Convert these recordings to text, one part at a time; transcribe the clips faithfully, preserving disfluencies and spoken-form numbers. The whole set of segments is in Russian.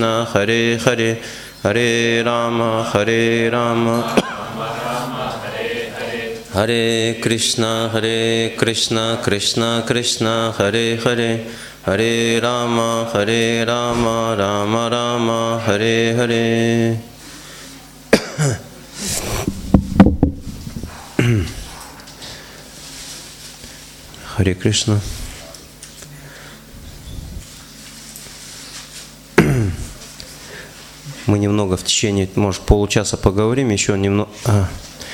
Krishna, Hare Hare, Hare Rama, Hare Rama, Hare Krishna, Hare Krishna, Krishna Krishna, Hare Hare, Hare Rama, Hare Rama, Rama Rama, Hare Hare. Харе Кришна. Мы немного в течение, может, получаса поговорим еще немного о,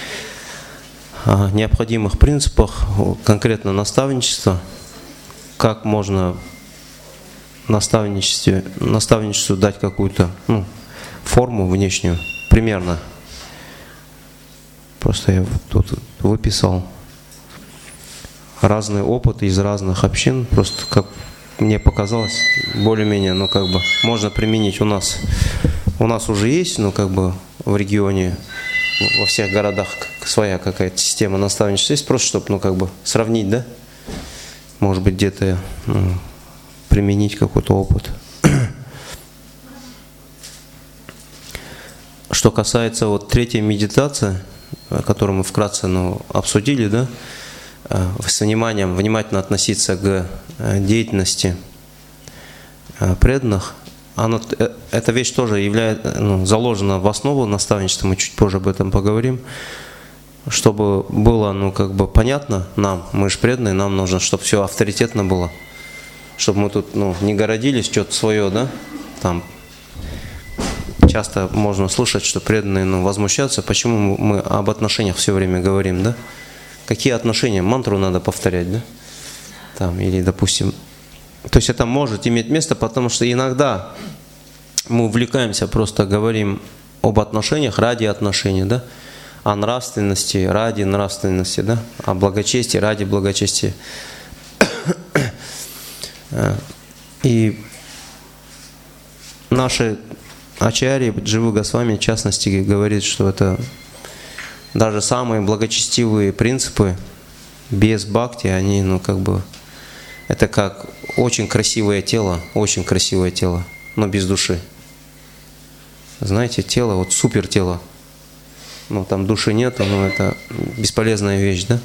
о необходимых принципах, конкретно наставничества, как можно наставничеству, наставничеству дать какую-то ну, форму внешнюю, примерно. Просто я тут выписал разные опыты из разных общин, просто как мне показалось, более-менее, ну как бы можно применить у нас. У нас уже есть, ну как бы в регионе, во всех городах своя какая-то система наставничества есть, просто чтобы, ну как бы сравнить, да? Может быть где-то ну, применить какой-то опыт. Что касается вот третьей медитации, которую мы вкратце ну, обсудили, да? С вниманием, внимательно относиться к деятельности преданных, оно, эта вещь тоже является, ну, заложена в основу наставничества, мы чуть позже об этом поговорим, чтобы было ну, как бы понятно нам, мы же преданные, нам нужно, чтобы все авторитетно было, чтобы мы тут ну, не городились, что-то свое, да, там часто можно слышать, что преданные ну, возмущаются, почему мы об отношениях все время говорим, да? Какие отношения? Мантру надо повторять, да? Там, или, допустим... То есть это может иметь место, потому что иногда мы увлекаемся, просто говорим об отношениях ради отношений, да? О нравственности ради нравственности, да? О благочестии ради благочестия. И наши ачарьи, Дживу Госвами, в частности, говорит, что это... Даже самые благочестивые принципы без бхакти, они, ну, как бы, это как очень красивое тело, очень красивое тело, но без души. Знаете, тело, вот супер тело, ну, там души нету, но это бесполезная вещь, да?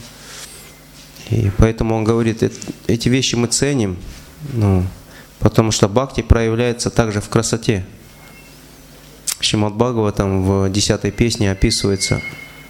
И поэтому он говорит, эти вещи мы ценим, ну, потому что бхакти проявляется также в красоте. Шримад Бхагаватам в десятой песне описывается,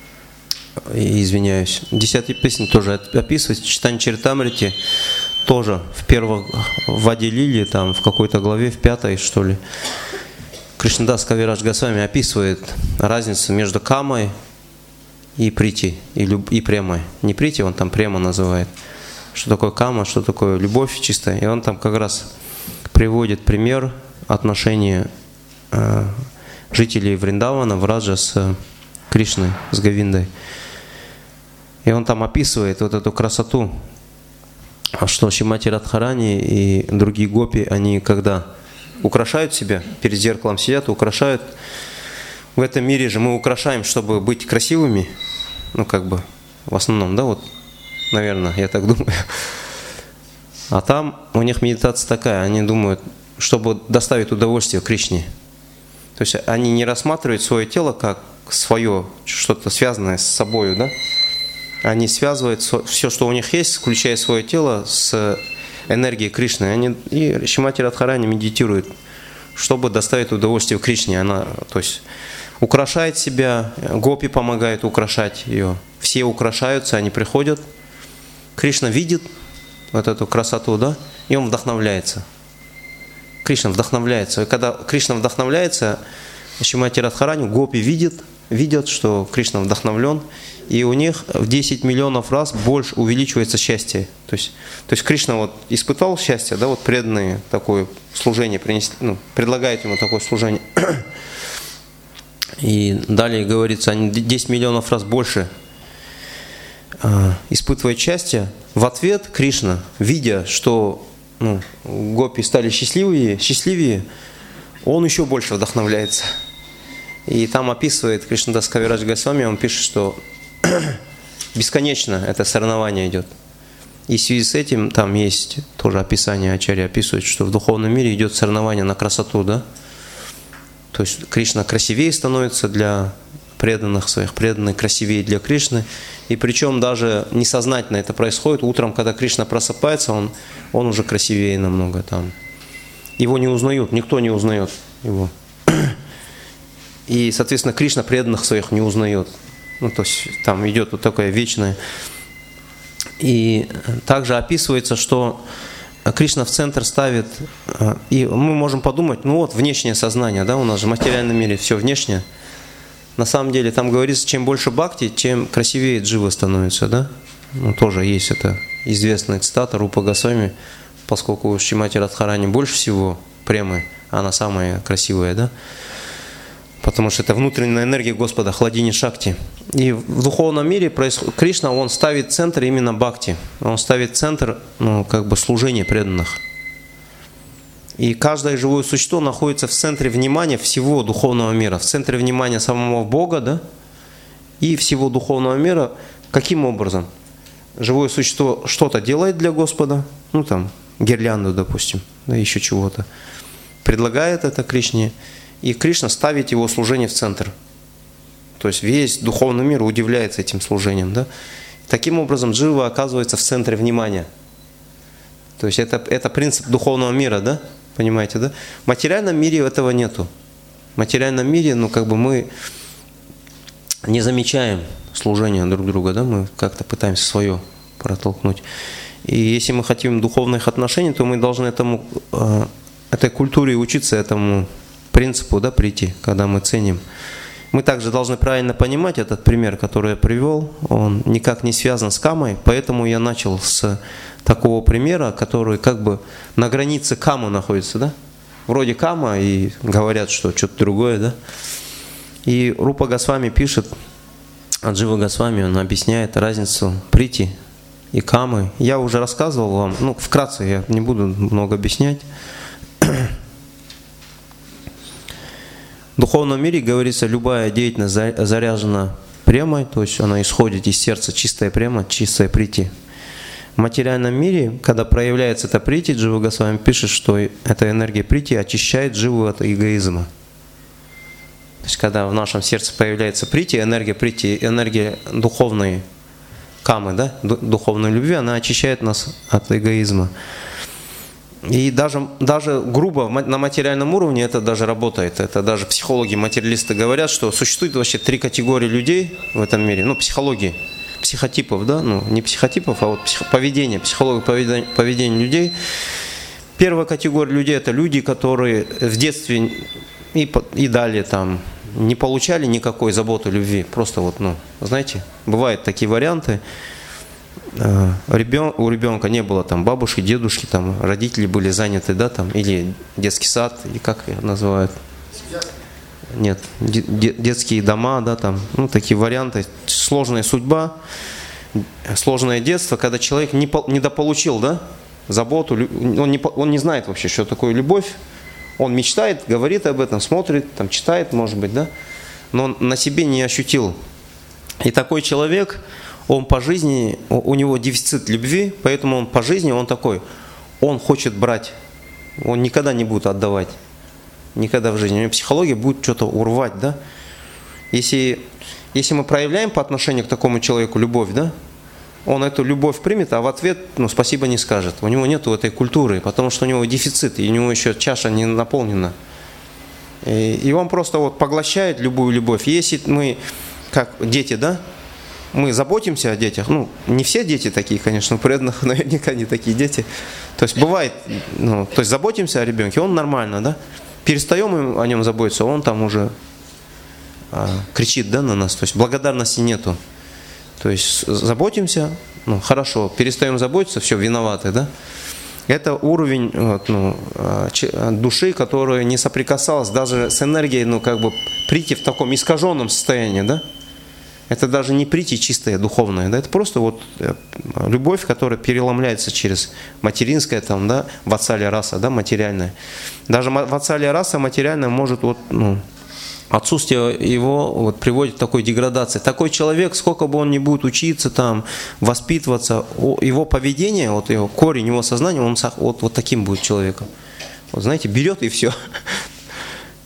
извиняюсь, десятой песне тоже описывается, в Чайтанья Чаритамрите тоже в первом в Ади Лиле, там в какой-то главе, в пятой, что ли, Кришнадас Кавирадж Госвами описывает разницу между камой и прити, и, люб, и премой. Не прити, он там према называет. Что такое кама, что такое любовь чистая. И он там как раз приводит пример отношения э, жителей Вриндавана, Враджа с Кришной, с Говиндой. И он там описывает вот эту красоту, что Шримати Радхарани и другие гопи, они когда украшают себя, перед зеркалом сидят, украшают. В этом мире же мы украшаем, чтобы быть красивыми, ну как бы в основном, да, вот, наверное, я так думаю. А там у них медитация такая, они думают, чтобы доставить удовольствие Кришне. То есть они не рассматривают свое тело как свое, что-то связанное с собой, да? Они связывают все, что у них есть, включая свое тело, с энергией Кришны. Они, и Шримати Радхарани медитирует, чтобы доставить удовольствие Кришне. Она, то есть, украшает себя, гопи помогают украшать ее. Все украшаются, они приходят. Кришна видит вот эту красоту, да, и он вдохновляется. Кришна вдохновляется. И когда Кришна вдохновляется, Шримати Радхарани, гопи видят, видят, что Кришна вдохновлен, и у них в десять миллионов раз больше увеличивается счастье. То есть, то есть Кришна вот испытал счастье, да, вот преданные такое служение принесли, ну, предлагают ему такое служение. И далее говорится, они десять миллионов раз больше э, испытывают счастье. В ответ Кришна, видя, что ну, гопи стали счастливее, счастливее, он еще больше вдохновляется. И там описывает Кришнадас Кавирадж Госвами, он пишет, что бесконечно это соревнование идет. И в связи с этим там есть тоже описание, ачарья описывает, что в духовном мире идет соревнование на красоту, да? То есть Кришна красивее становится для преданных своих, преданные красивее для Кришны. И причем даже несознательно это происходит. Утром, когда Кришна просыпается, он, он уже красивее намного там. Его не узнают, никто не узнает его. И, соответственно, Кришна преданных своих не узнает. Ну, то есть там идет вот такое вечное. И также описывается, что Кришна в центр ставит, и мы можем подумать, ну вот внешнее сознание, да, у нас же в материальном мире все внешнее. На самом деле там говорится, чем больше бхакти, тем красивее джива становится, да. Ну, тоже есть это известная цитата Рупа Госвами, поскольку в Шримати Радхарани больше всего премы, она самая красивая, да. Потому что это внутренняя энергия Господа, хладини шакти. И в духовном мире происходит, Кришна, он ставит центр именно бхакти. Он ставит центр, ну, как бы служения преданных. И каждое живое существо находится в центре внимания всего духовного мира, в центре внимания самого Бога, да, и всего духовного мира. Каким образом? Живое существо что-то делает для Господа, ну там, гирлянду, допустим, да, еще чего-то, предлагает это Кришне, и Кришна ставит его служение в центр. То есть весь духовный мир удивляется этим служением, да. Таким образом, джива оказывается в центре внимания. То есть это, это принцип духовного мира, да? Понимаете, да? В материальном мире этого нету. В материальном мире, ну, как бы мы не замечаем служения друг друга, да? Мы как-то пытаемся свое протолкнуть. И если мы хотим духовных отношений, то мы должны этому, этой культуре учиться, этому принципу, да, прийти, когда мы ценим. Мы также должны правильно понимать этот пример, который я привел, он никак не связан с камой, поэтому я начал с такого примера, который как бы на границе камы находится, да? Вроде кама, и говорят, что что-то другое, да? И Рупа Госвами пишет, Аджива Госвами, он объясняет разницу прити и камы. Я уже рассказывал вам, ну, вкратце, я не буду много объяснять. В духовном мире, говорится, любая деятельность заряжена премой, то есть она исходит из сердца, чистая према, чистая прити. В материальном мире, когда проявляется эта прити, Джива Госвами пишет, что эта энергия прити очищает дживу от эгоизма. То есть когда в нашем сердце появляется прити, энергия прити, энергия духовной камы, да, духовной любви, она очищает нас от эгоизма. И даже, даже грубо на материальном уровне это даже работает. Это даже психологи-материалисты говорят, что существует вообще три категории людей в этом мире. Ну, психологии, психотипов, да, ну, не психотипов, а вот псих, поведение, психология поведения, поведения людей. Первая категория людей – это люди, которые в детстве и, и далее там не получали никакой заботы, любви. Просто вот, ну, знаете, бывают такие варианты. Ребен, у ребенка не было там бабушки, дедушки, там родители были заняты, да, там, или детский сад, или как их называют? Нет, де, детские дома, да, там, ну, такие варианты. Сложная судьба, сложное детство, когда человек не недополучил, да, заботу, он не, он не знает вообще, что такое любовь, он мечтает, говорит об этом, смотрит, там, читает, может быть, да, но он на себе не ощутил. И такой человек, он по жизни, у него дефицит любви, поэтому он по жизни, он такой, он хочет брать, он никогда не будет отдавать, никогда в жизни. У него психология будет что-то урвать, да. Если, если мы проявляем по отношению к такому человеку любовь, да, он эту любовь примет, а в ответ, ну, спасибо не скажет. У него нету этой культуры, потому что у него дефицит, и у него еще чаша не наполнена. И, и он просто вот поглощает любую любовь. Если мы, как дети, да, мы заботимся о детях, ну, не все дети такие, конечно, у преданных наверняка не такие дети. То есть бывает, ну, то есть заботимся о ребенке, он нормально, да, перестаем о нем заботиться, он там уже а, кричит, да, на нас, то есть благодарности нету. То есть заботимся, ну, хорошо, перестаем заботиться, все, виноваты, да. Это уровень вот, ну, души, которая не соприкасалась даже с энергией, ну, как бы прийти в таком искаженном состоянии, да. Это даже не прийти чистая, духовная, да, это просто вот любовь, которая переломляется через материнское, там, да, ватсалья раса, да, материальная. Даже ватсалья раса материальная может, вот, ну, отсутствие его вот, приводит к такой деградации. Такой человек, сколько бы он ни будет учиться, там, воспитываться, его поведение, вот его корень, его сознание, он вот, вот таким будет человеком. Вот знаете, берет и все.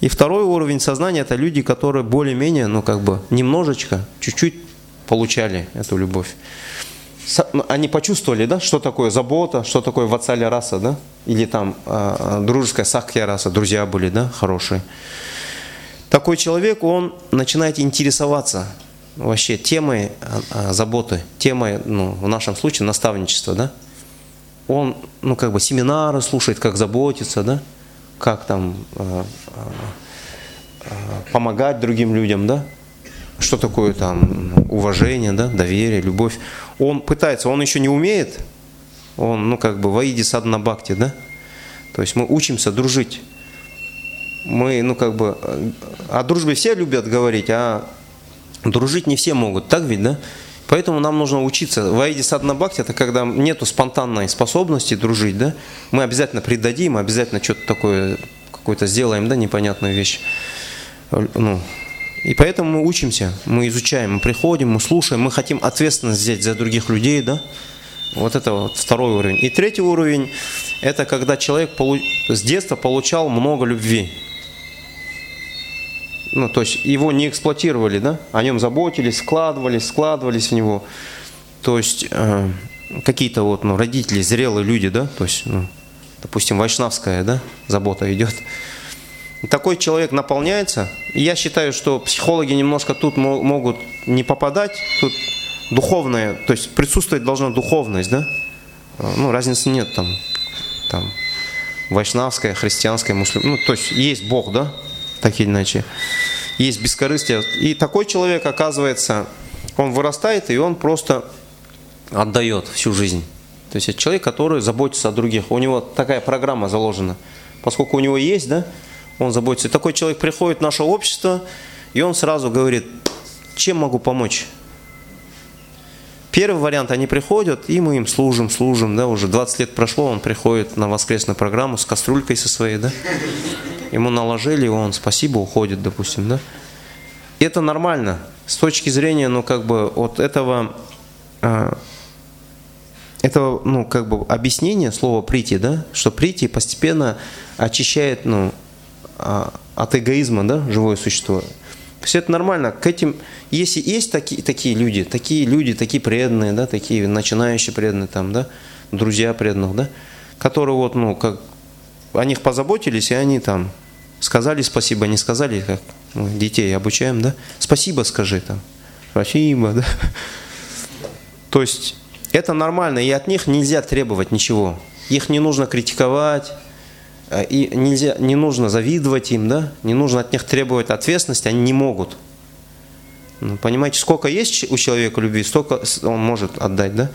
И второй уровень сознания – это люди, которые более-менее, ну как бы немножечко, чуть-чуть получали эту любовь. Они почувствовали, да, что такое забота, что такое ватсалья раса, да, или там э, дружеская сакхья раса, друзья были, да, хорошие. Такой человек, он начинает интересоваться вообще темой э, заботы, темой, ну, в нашем случае, наставничества, да. Он, ну, как бы семинары слушает, как заботиться, да, как там э, э, помогать другим людям, да. Что такое там уважение, да, доверие, любовь. Он пытается, он еще не умеет, он, ну, как бы, ваиди садхана бхакти, да. То есть мы учимся дружить. Мы, ну, как бы, о дружбе все любят говорить, а дружить не все могут, так ведь, да? Поэтому нам нужно учиться. Ваиди садхана бхакти — это когда нету спонтанной способности дружить, да? Мы обязательно предадим, обязательно что-то такое, какое-то сделаем, да, непонятную вещь. Ну, и поэтому мы учимся, мы изучаем, мы приходим, мы слушаем, мы хотим ответственность взять за других людей, да? Вот это вот второй уровень. И третий уровень – это когда человек полу... с детства получал много любви. Ну, то есть его не эксплуатировали, да? О нем заботились, складывались, складывались в него. То есть э, какие-то вот, ну, родители, зрелые люди, да? То есть, ну, допустим, вайшнавская, да, забота идет. Такой человек наполняется. И я считаю, что психологи немножко тут могут не попадать. Тут духовное, то есть присутствовать должна духовность, да? Ну, разницы нет там, там вайшнавская, христианская, мусульманская. Ну, то есть есть Бог, да? Так или иначе. Есть бескорыстие. И такой человек, оказывается, он вырастает, и он просто отдает всю жизнь. То есть это человек, который заботится о других. У него такая программа заложена. Поскольку у него есть, да, он заботится. И такой человек приходит в наше общество, и он сразу говорит, чем могу помочь? Первый вариант, они приходят, и мы им служим, служим, да, уже двадцать лет прошло, он приходит на воскресную программу с кастрюлькой со своей, да, ему наложили, он спасибо, уходит, допустим, да. Это нормально, с точки зрения, ну, как бы, от этого, э, этого, ну, как бы, объяснения слова прити, да, что прити постепенно очищает, ну, от эгоизма, да, живое существо. Все это нормально. К этим, если есть такие, такие люди, такие люди, такие преданные, да, такие начинающие преданные, там, да, друзья преданных, да, которые вот, ну, как, о них позаботились, и они там сказали спасибо, не сказали, как мы детей обучаем, да, спасибо скажи там, спасибо, да. То есть это нормально, и от них нельзя требовать ничего. Их не нужно критиковать. И нельзя, не нужно завидовать им, да? Не нужно от них требовать ответственности, они не могут. Ну, понимаете, сколько есть у человека любви, столько он может отдать, да?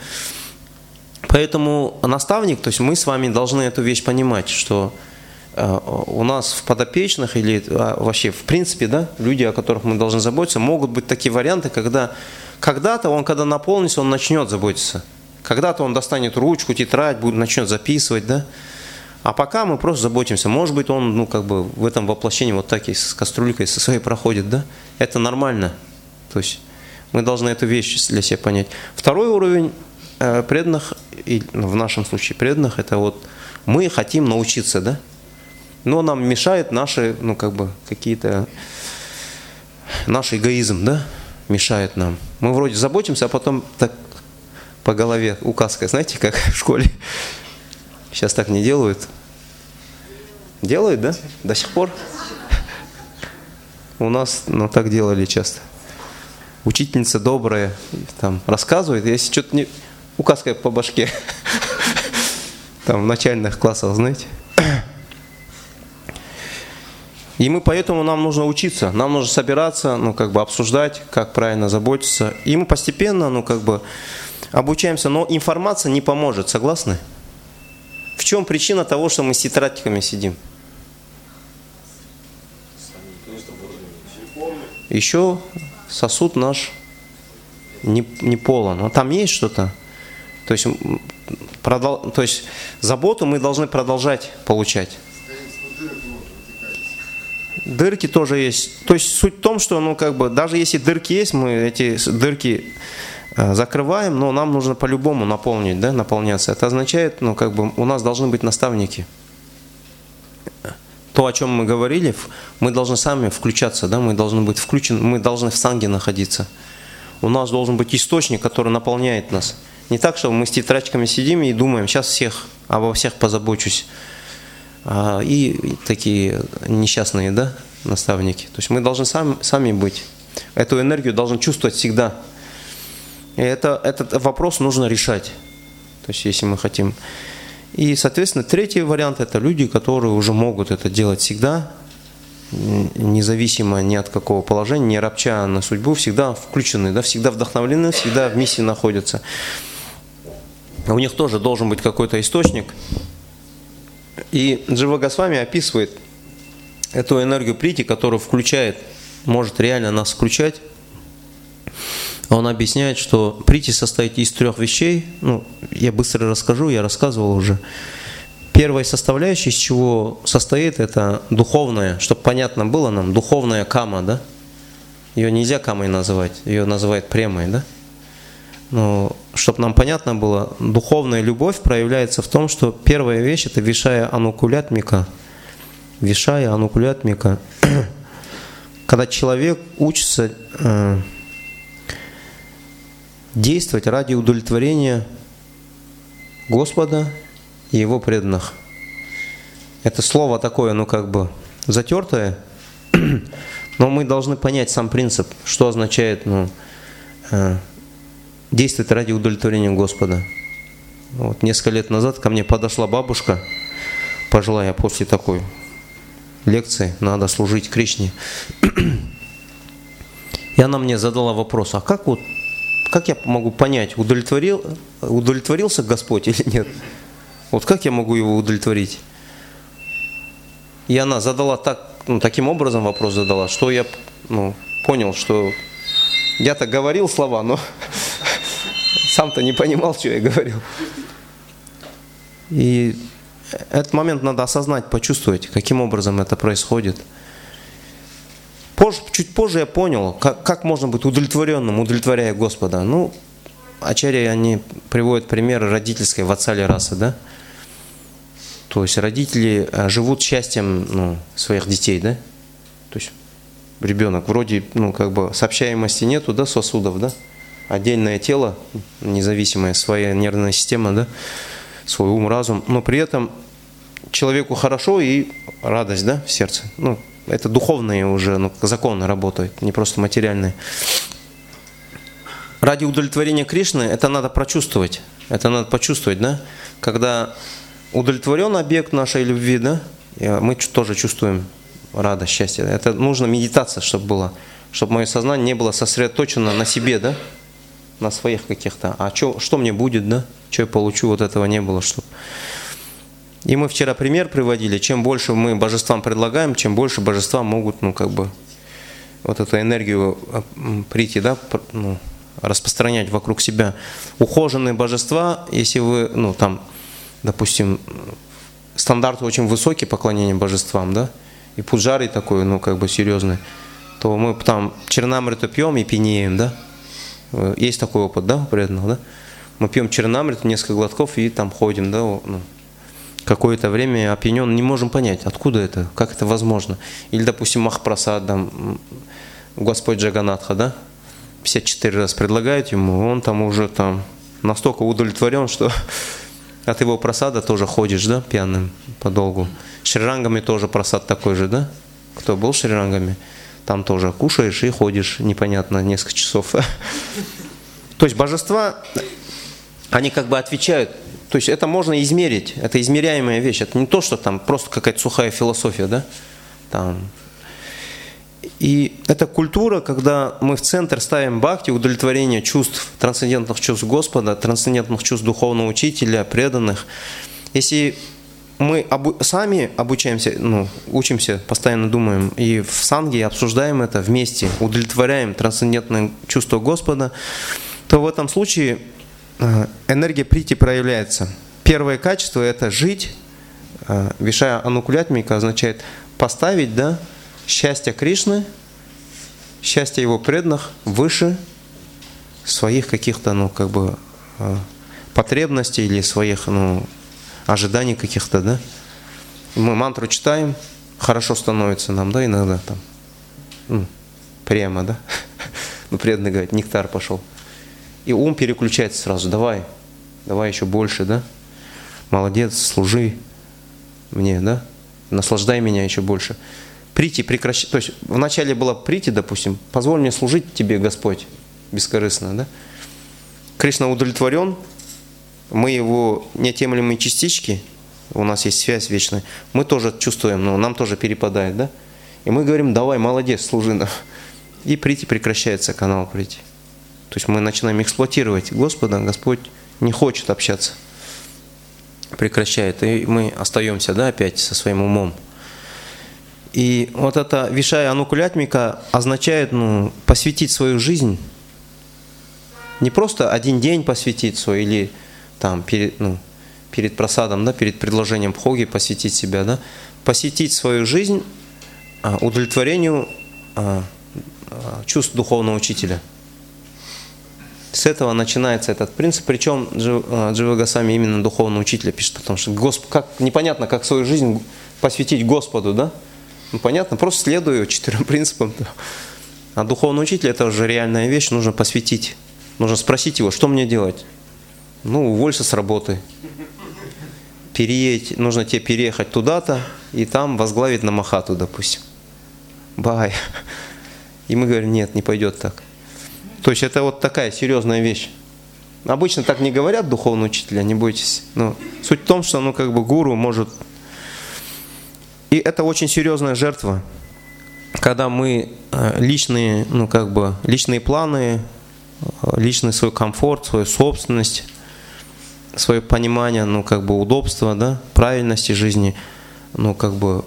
Поэтому наставник, то есть мы с вами должны эту вещь понимать, что э, у нас в подопечных или э, вообще в принципе, да, люди, о которых мы должны заботиться, могут быть такие варианты, когда когда-то он, когда наполнится, он начнет заботиться. Когда-то он достанет ручку, тетрадь, будет, начнет записывать, да? А пока мы просто заботимся. Может быть, он, ну, как бы в этом воплощении вот так и с кастрюлькой со своей проходит, да? Это нормально. То есть мы должны эту вещь для себя понять. Второй уровень э, преданных, и, ну, в нашем случае преданных, это вот мы хотим научиться, да? Но нам мешает наши, ну, как бы какие-то, наш эгоизм, да? Мешает нам. Мы вроде заботимся, а потом так по голове указкой, знаете, как в школе. Сейчас так не делают. Делают, да? До сих пор? У нас, ну, так делали часто. Учительница добрая там рассказывает, если что-то не... указкой по башке. Там в начальных классах, знаете. И мы поэтому нам нужно учиться, нам нужно собираться, ну, как бы обсуждать, как правильно заботиться. И мы постепенно, ну, как бы обучаемся, но информация не поможет, согласны? В чем причина того, что мы с тетрадками сидим? Еще сосуд наш не, не полон. Но там есть что-то. То есть, продол... То есть заботу мы должны продолжать получать. Дырки тоже есть. То есть суть в том, что, ну, как бы, даже если дырки есть, мы эти дырки закрываем, но нам нужно по-любому наполнить, да, наполняться. Это означает, ну, как бы, у нас должны быть наставники. То то, о чем мы говорили, мы должны сами включаться, да, мы должны быть включены, мы должны в санге находиться. У нас должен быть источник, который наполняет нас. Не так, что мы с тетрадочками сидим и думаем, сейчас всех, обо всех позабочусь. И такие несчастные, да, наставники. То есть мы должны сами, сами быть. Эту энергию должны чувствовать всегда. И это, этот вопрос нужно решать. То есть если мы хотим. И, соответственно, третий вариант – это люди, которые уже могут это делать всегда, независимо ни от какого положения, не ропча на судьбу, всегда включены, да, всегда вдохновлены, всегда в миссии находятся. У них тоже должен быть какой-то источник. И Джива Госвами описывает эту энергию прити, которую включает, может реально нас включать. Он объясняет, что прити состоит из трех вещей. Ну, я быстро расскажу, я рассказывал уже. Первая составляющая, из чего состоит, это духовная, чтобы понятно было нам, духовная кама, да? Ее нельзя камой называть, ее называют премой, да? Но, чтобы нам понятно было, духовная любовь проявляется в том, что первая вещь – это вишая анукулятмика. Вишая анукулятмика. Когда человек учится э, действовать ради удовлетворения Господа и Его преданных. Это слово такое, ну как бы затертое, но мы должны понять сам принцип, что означает, ну, э, действовать ради удовлетворения Господа. Вот, несколько лет назад ко мне подошла бабушка, пожилая, после такой лекции «Надо служить Кришне». И она мне задала вопрос, а как, вот, как я могу понять, удовлетворил, удовлетворился Господь или нет? Вот как я могу Его удовлетворить? И она задала так, ну, таким образом вопрос задала, что я, ну, понял, что я-то говорил слова, но сам-то не понимал, что я говорил. И этот момент надо осознать, почувствовать, каким образом это происходит. Позже, чуть позже я понял, как, как можно быть удовлетворенным, удовлетворяя Господа. Ну, ачарьи, они приводят примеры родительской ватсали расы, да? То есть родители живут счастьем, ну, своих детей, да? То есть ребенок вроде, ну, как бы сообщаемости нету, да, сосудов, да? Отдельное тело, независимая своя нервная система, да, свой ум, разум, но при этом человеку хорошо и радость, да, в сердце. Ну, это духовные уже, ну, законы работают, не просто материальные. Ради удовлетворения Кришны это надо прочувствовать, это надо почувствовать, да, когда удовлетворен объект нашей любви, да, мы тоже чувствуем радость, счастье. Это нужно медитация, чтобы была, чтобы мое сознание не было сосредоточено на себе, да, на своих каких-то, а что, что мне будет, да, что я получу, вот этого не было, чтобы. И мы вчера пример приводили, чем больше мы божествам предлагаем, чем больше божества могут, ну, как бы, вот эту энергию прийти, да, ну, распространять вокруг себя. Ухоженные божества, если вы, ну, там, допустим, стандарты очень высокие поклонения божествам, да, и пуджари такой, ну, как бы серьезный, то мы там чернамриту пьем и пьянеем, да. Есть такой опыт, да, у преданных, да? Мы пьем чернамриту, несколько глотков и там ходим, да, ну, какое-то время опьянен, не можем понять, откуда это, как это возможно. Или, допустим, Махапрасад, там, Господь Джаганатха, да, пятьдесят четыре раз предлагают ему, он там уже там настолько удовлетворен, что от его прасада тоже ходишь, да, пьяным подолгу. Шрирангами тоже прасад такой же, да? Кто был шрирангами? Там тоже кушаешь и ходишь непонятно несколько часов. То есть божества, они как бы отвечают. То есть это можно измерить, это измеряемая вещь. Это не то, что там просто какая-то сухая философия, да? Там. И это культура, когда мы в центр ставим бхакти, удовлетворение чувств, трансцендентных чувств Господа, трансцендентных чувств духовного учителя, преданных. Если мы обу- сами обучаемся, ну, учимся, постоянно думаем, и в санге обсуждаем это вместе, удовлетворяем трансцендентные чувства Господа, то в этом случае энергия прити проявляется. Первое качество – это жить. Вишая анукулятмика означает поставить, да, счастье Кришны, счастье Его преданных выше своих каких-то, ну, как бы, потребностей или своих, ну, ожиданий каких-то, да. Мы мантру читаем, хорошо становится нам, да, иногда там, ну, прямо, да, ну, преданный говорит, нектар пошел. И ум переключается сразу, давай, давай еще больше, да, молодец, служи мне, да, наслаждай меня еще больше. Прийти, прекращать, то есть вначале было прийти, допустим, позволь мне служить тебе, Господь, бескорыстно, да. Кришна удовлетворен, мы его неотъемлемые частички, у нас есть связь вечная, мы тоже чувствуем, но нам тоже перепадает, да. И мы говорим, давай, молодец, служи нам. И прийти прекращается, канал прийти. То есть мы начинаем эксплуатировать Господа, Господь не хочет общаться, прекращает, и мы остаемся, да, опять со своим умом. И вот это вишая анукулятмика означает, ну, посвятить свою жизнь, не просто один день посвятить свой, или там перед, ну, перед просадом, да, перед предложением бхоги посвятить себя, да, посвятить свою жизнь а, удовлетворению а, а, чувств духовного учителя. С этого начинается этот принцип, причем Джива Госвами именно духовного учителя пишет, потому что Госп... как, непонятно, как свою жизнь посвятить Господу, да? Ну, понятно, просто следую четырем принципам. А духовный учитель — это уже реальная вещь, нужно посвятить. Нужно спросить его, что мне делать? Ну, уволься с работы. Переедь, нужно тебе переехать туда-то и там возглавить намахату, допустим. Бай. И мы говорим, нет, не пойдет так. То есть это вот такая серьезная вещь. Обычно так не говорят духовные учителя, не бойтесь. Но суть в том, что ну, как бы гуру может... И это очень серьезная жертва, когда мы личные, ну, как бы, личные планы, личный свой комфорт, свою собственность, свое понимание, ну, как бы, удобства, да, правильности жизни, ну, как бы,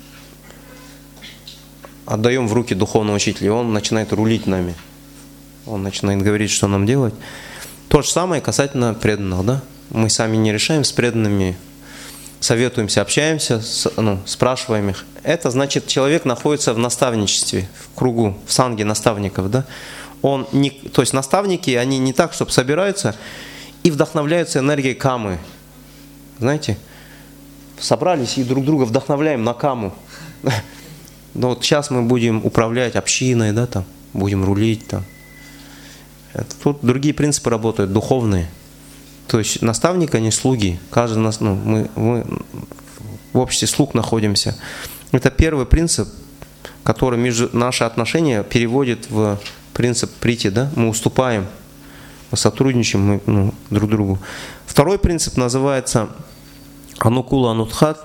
отдаем в руки духовного учителя, и он начинает рулить нами. Он начинает говорить, что нам делать. То же самое касательно преданных, да? Мы сами не решаем с преданными, советуемся, общаемся, ну, спрашиваем их. Это значит, человек находится в наставничестве, в кругу, в санге наставников, да? Он не, то есть наставники, они не так, чтобы собираются и вдохновляются энергией камы. Знаете? Собрались и друг друга вдохновляем на каму. Но вот сейчас мы будем управлять общиной, да, там, будем рулить там. Это тут другие принципы работают, духовные. То есть наставник, а не слуги. Каждый нас, ну, мы, мы в обществе слуг находимся. Это первый принцип, который между наши отношения переводит в принцип прити, да? Мы уступаем, мы сотрудничаем мы, ну, друг другу. Второй принцип называется анукула анутхат.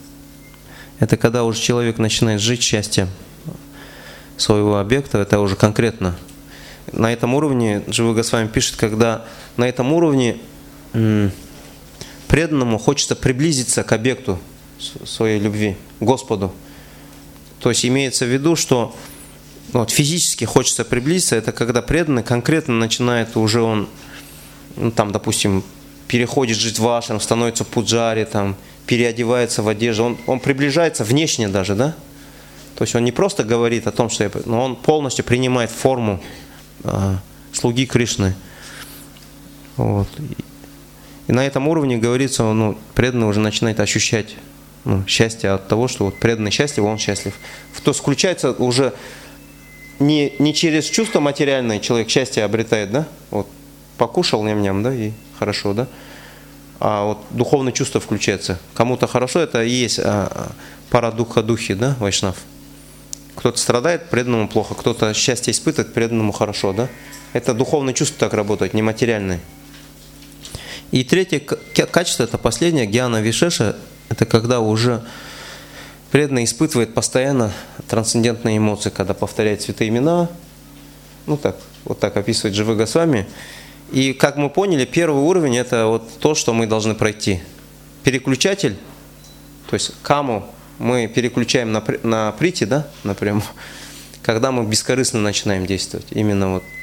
Это когда уже человек начинает жить счастьем своего объекта, это уже конкретно. На этом уровне, Джива Госвами пишет, когда на этом уровне м, преданному хочется приблизиться к объекту своей любви, Господу. То есть имеется в виду, что вот, физически хочется приблизиться, это когда преданный конкретно начинает уже он, ну, там, допустим, переходит жить в ашрам, становится пуджари, там, переодевается в одежду, он, он приближается внешне даже, да? То есть он не просто говорит о том, что я, но он полностью принимает форму слуги Кришны. Вот. И на этом уровне говорится, ну, преданный уже начинает ощущать, ну, счастье от того, что вот преданный счастлив, он счастлив. То есть включается уже не, не через чувство материальное человек счастье обретает, да? Вот покушал ням-ням, да, и хорошо, да? А вот духовное чувство включается. Кому-то хорошо, это и есть а, парадукха-духи, да, вайшнав. Кто-то страдает, преданному плохо, кто-то счастье испытывает, преданному хорошо, да? Это духовное чувство так работает, не материальное. И третье качество, это последнее, гьяна вишеша, это когда уже преданный испытывает постоянно трансцендентные эмоции, когда повторяет святые имена, ну так, вот так описывает Джива Госвами. И как мы поняли, первый уровень это вот то, что мы должны пройти. Переключатель, то есть каму, мы переключаем на, на прити, да, напрямую, когда мы бескорыстно начинаем действовать. Именно вот.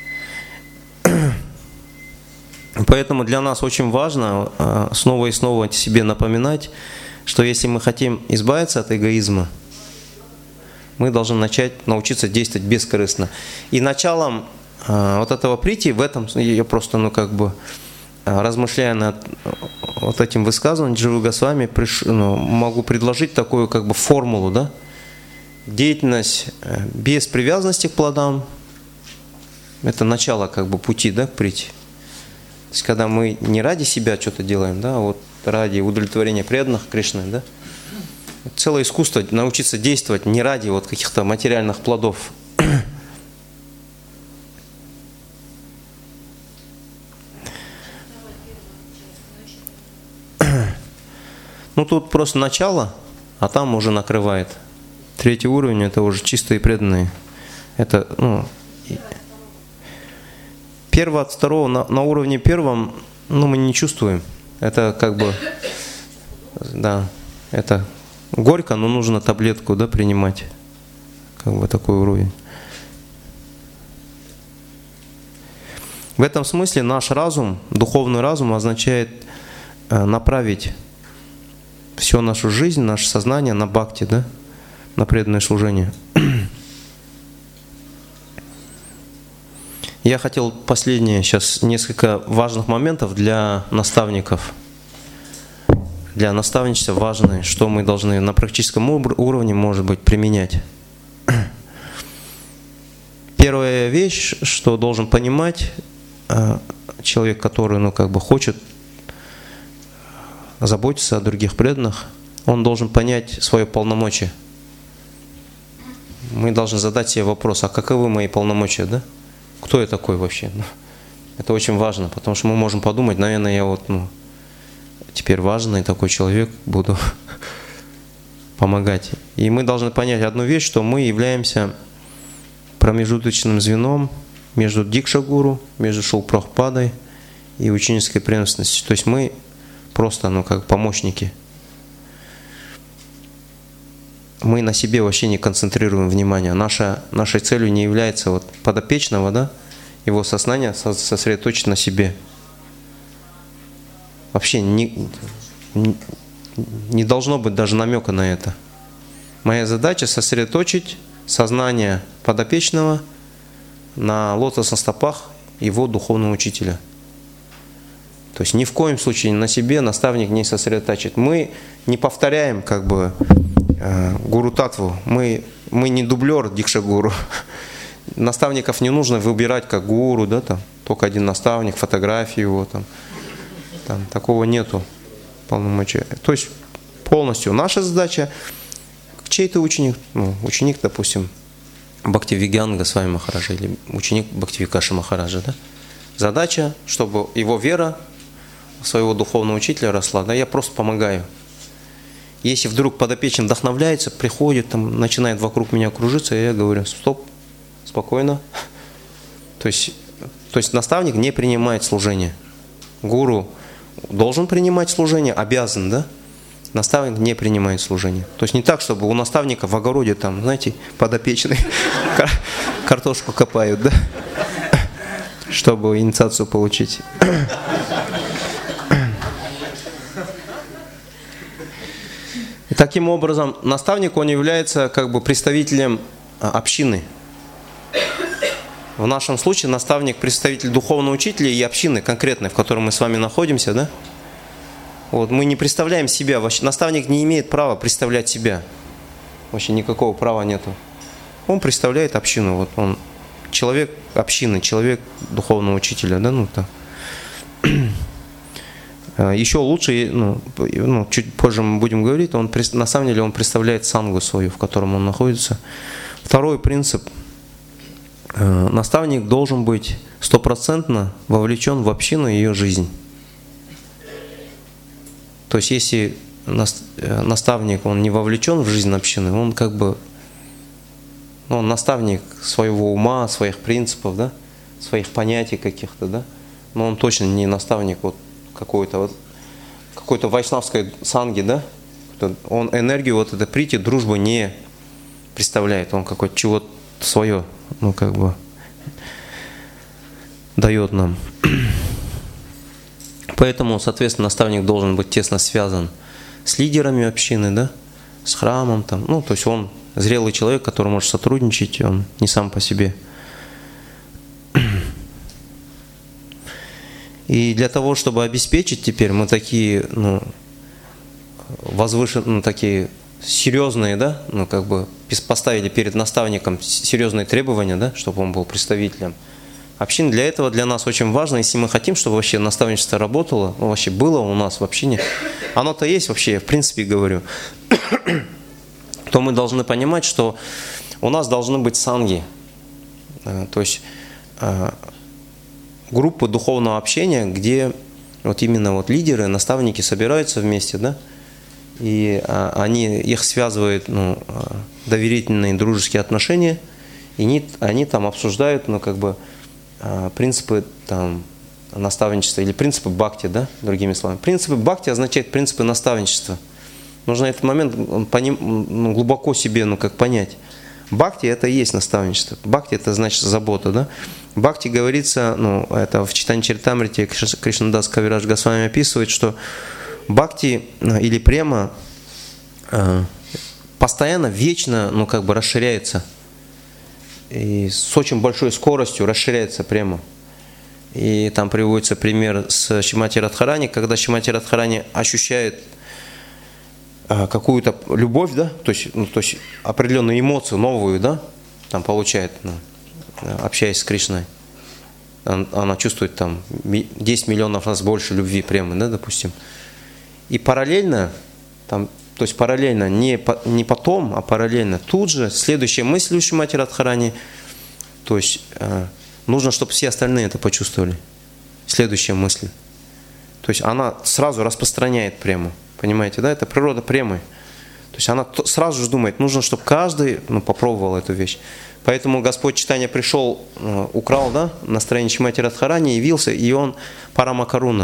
Поэтому для нас очень важно снова и снова себе напоминать, что если мы хотим избавиться от эгоизма, мы должны начать научиться действовать бескорыстно. И началом вот этого прити, в этом, я просто, ну, как бы, размышляя над вот этим высказыванием Дживы Госвами, приш, ну, могу предложить такую, как бы, формулу, да? деятельность без привязанности к плодам – это начало как бы пути, да, к прийти. То есть, когда мы не ради себя что-то делаем, да, а вот ради удовлетворения преданных Кришны, да, целое искусство научиться действовать не ради вот каких-то материальных плодов. Ну тут просто начало, а там уже накрывает. Третий уровень – это уже чистые преданные. Это, ну, первого от второго на, на уровне первом, ну, мы не чувствуем. Это как бы, да, это горько, но нужно таблетку, да, принимать. Как бы такой уровень. В этом смысле наш разум, духовный разум, означает э, направить всю нашу жизнь, наше сознание на бхакти, да, на преданное служение. Я хотел последнее, сейчас несколько важных моментов для наставников. Для наставничества важно, что мы должны на практическом уровне, может быть, применять. Первая вещь, что должен понимать человек, который, ну, как бы хочет заботиться о других преданных, он должен понять свое полномочие. Мы должны задать себе вопрос, а каковы мои полномочия, да? Кто я такой вообще? Это очень важно, потому что мы можем подумать, наверное, я вот, ну, теперь важный такой человек, буду помогать. И мы должны понять одну вещь, что мы являемся промежуточным звеном между Дикша-гуру, между Шрила Прабхупадой и ученической преданностью. То есть мы просто, ну, как помощники. Мы на себе вообще не концентрируем внимание. Наша, нашей целью не является вот подопечного, да, его сознание сосредоточить на себе. Вообще не, не, не должно быть даже намека на это. Моя задача сосредоточить сознание подопечного на лотосных стопах его духовного учителя. То есть ни в коем случае на себе наставник не сосредотачивает. Мы не повторяем как бы гуру татву, мы, мы не дублер Дикша-гуру. Наставников не нужно выбирать как гуру, да, там, только один наставник, фотографии его, там, там, такого нету полномочия. То есть полностью наша задача, чей-то ученик, ну, ученик, допустим, Бхактивиганга Госвами Махараджа или ученик Бхактивикаша Махараджа, да? Задача, чтобы его вера в своего духовного учителя росла, да, я просто помогаю. Если вдруг подопечный вдохновляется, приходит, там, начинает вокруг меня кружиться, я говорю, стоп, спокойно. То есть, то есть наставник не принимает служение. Гуру должен принимать служение, обязан, да? Наставник не принимает служение. То есть не так, чтобы у наставника в огороде, там, знаете, подопечные картошку копают, да? Чтобы инициацию получить. И таким образом, наставник, он является как бы представителем общины. В нашем случае наставник представитель духовного учителя и общины конкретной, в которой мы с вами находимся, да? Вот, мы не представляем себя, вообще, наставник не имеет права представлять себя. Вообще никакого права нету. Он представляет общину, вот он человек общины, человек духовного учителя, да, ну так. Еще лучше, ну, ну, чуть позже мы будем говорить, он, на самом деле он представляет сангу свою, в котором он находится. Второй принцип. Наставник должен быть стопроцентно вовлечен в общину и ее жизнь. То есть если наставник, он не вовлечен в жизнь общины, он как бы, ну, он наставник своего ума, своих принципов, да, своих понятий каких-то, да, но он точно не наставник вот какой-то вот, какой-то вайшнавской санги, да, он энергию вот этой прити, дружбы не представляет, он какое-то чего-то свое, ну, как бы дает нам. Поэтому, соответственно, наставник должен быть тесно связан с лидерами общины, да, с храмом, там, ну, то есть он зрелый человек, который может сотрудничать, он не сам по себе. И для того, чтобы обеспечить теперь, мы такие, ну, возвышенные, ну, такие серьезные, да, ну, как бы поставили перед наставником серьезные требования, да, чтобы он был представителем общины. Для этого для нас очень важно, если мы хотим, чтобы вообще наставничество работало, ну, вообще было у нас в общине, оно-то есть вообще, в принципе говорю, то мы должны понимать, что у нас должны быть санги, то есть группы духовного общения, где вот именно вот лидеры, наставники собираются вместе, да, и они, их связывают, ну, доверительные дружеские отношения, и они, они там обсуждают, ну, как бы, принципы там, наставничества или принципы бхакти, да, другими словами. Принципы бхакти означает принципы наставничества. Нужно этот момент поним, ну, глубоко себе, ну, как понять. Бхакти – это и есть наставничество. Бхакти – это значит забота, да. Бхакти говорится, ну, это в Чайтанья Чаритамрите Кришнадас Кавирадж Госвами описывает, что бхакти или према постоянно, вечно, ну, как бы расширяется. И с очень большой скоростью расширяется према. И там приводится пример с Шримати Радхарани, когда Шримати Радхарани ощущает какую-то любовь, да, то есть, ну, то есть определенную эмоцию новую, да, там получает, ну, общаясь с Кришной. Она чувствует там десять миллионов раз больше любви, премы, да, допустим. И параллельно, там, то есть параллельно, не, по, не потом, а параллельно, тут же следующая мысль у Шримати Радхарани, то есть э, нужно, чтобы все остальные это почувствовали. Следующая мысль. То есть она сразу распространяет прему. Понимаете, да? Это природа премы. То есть она сразу же думает, нужно, чтобы каждый, ну, попробовал эту вещь. Поэтому Господь Чайтанья пришел, э, украл, да, настроение Шримати Радхарани, явился, и он парамакаруна.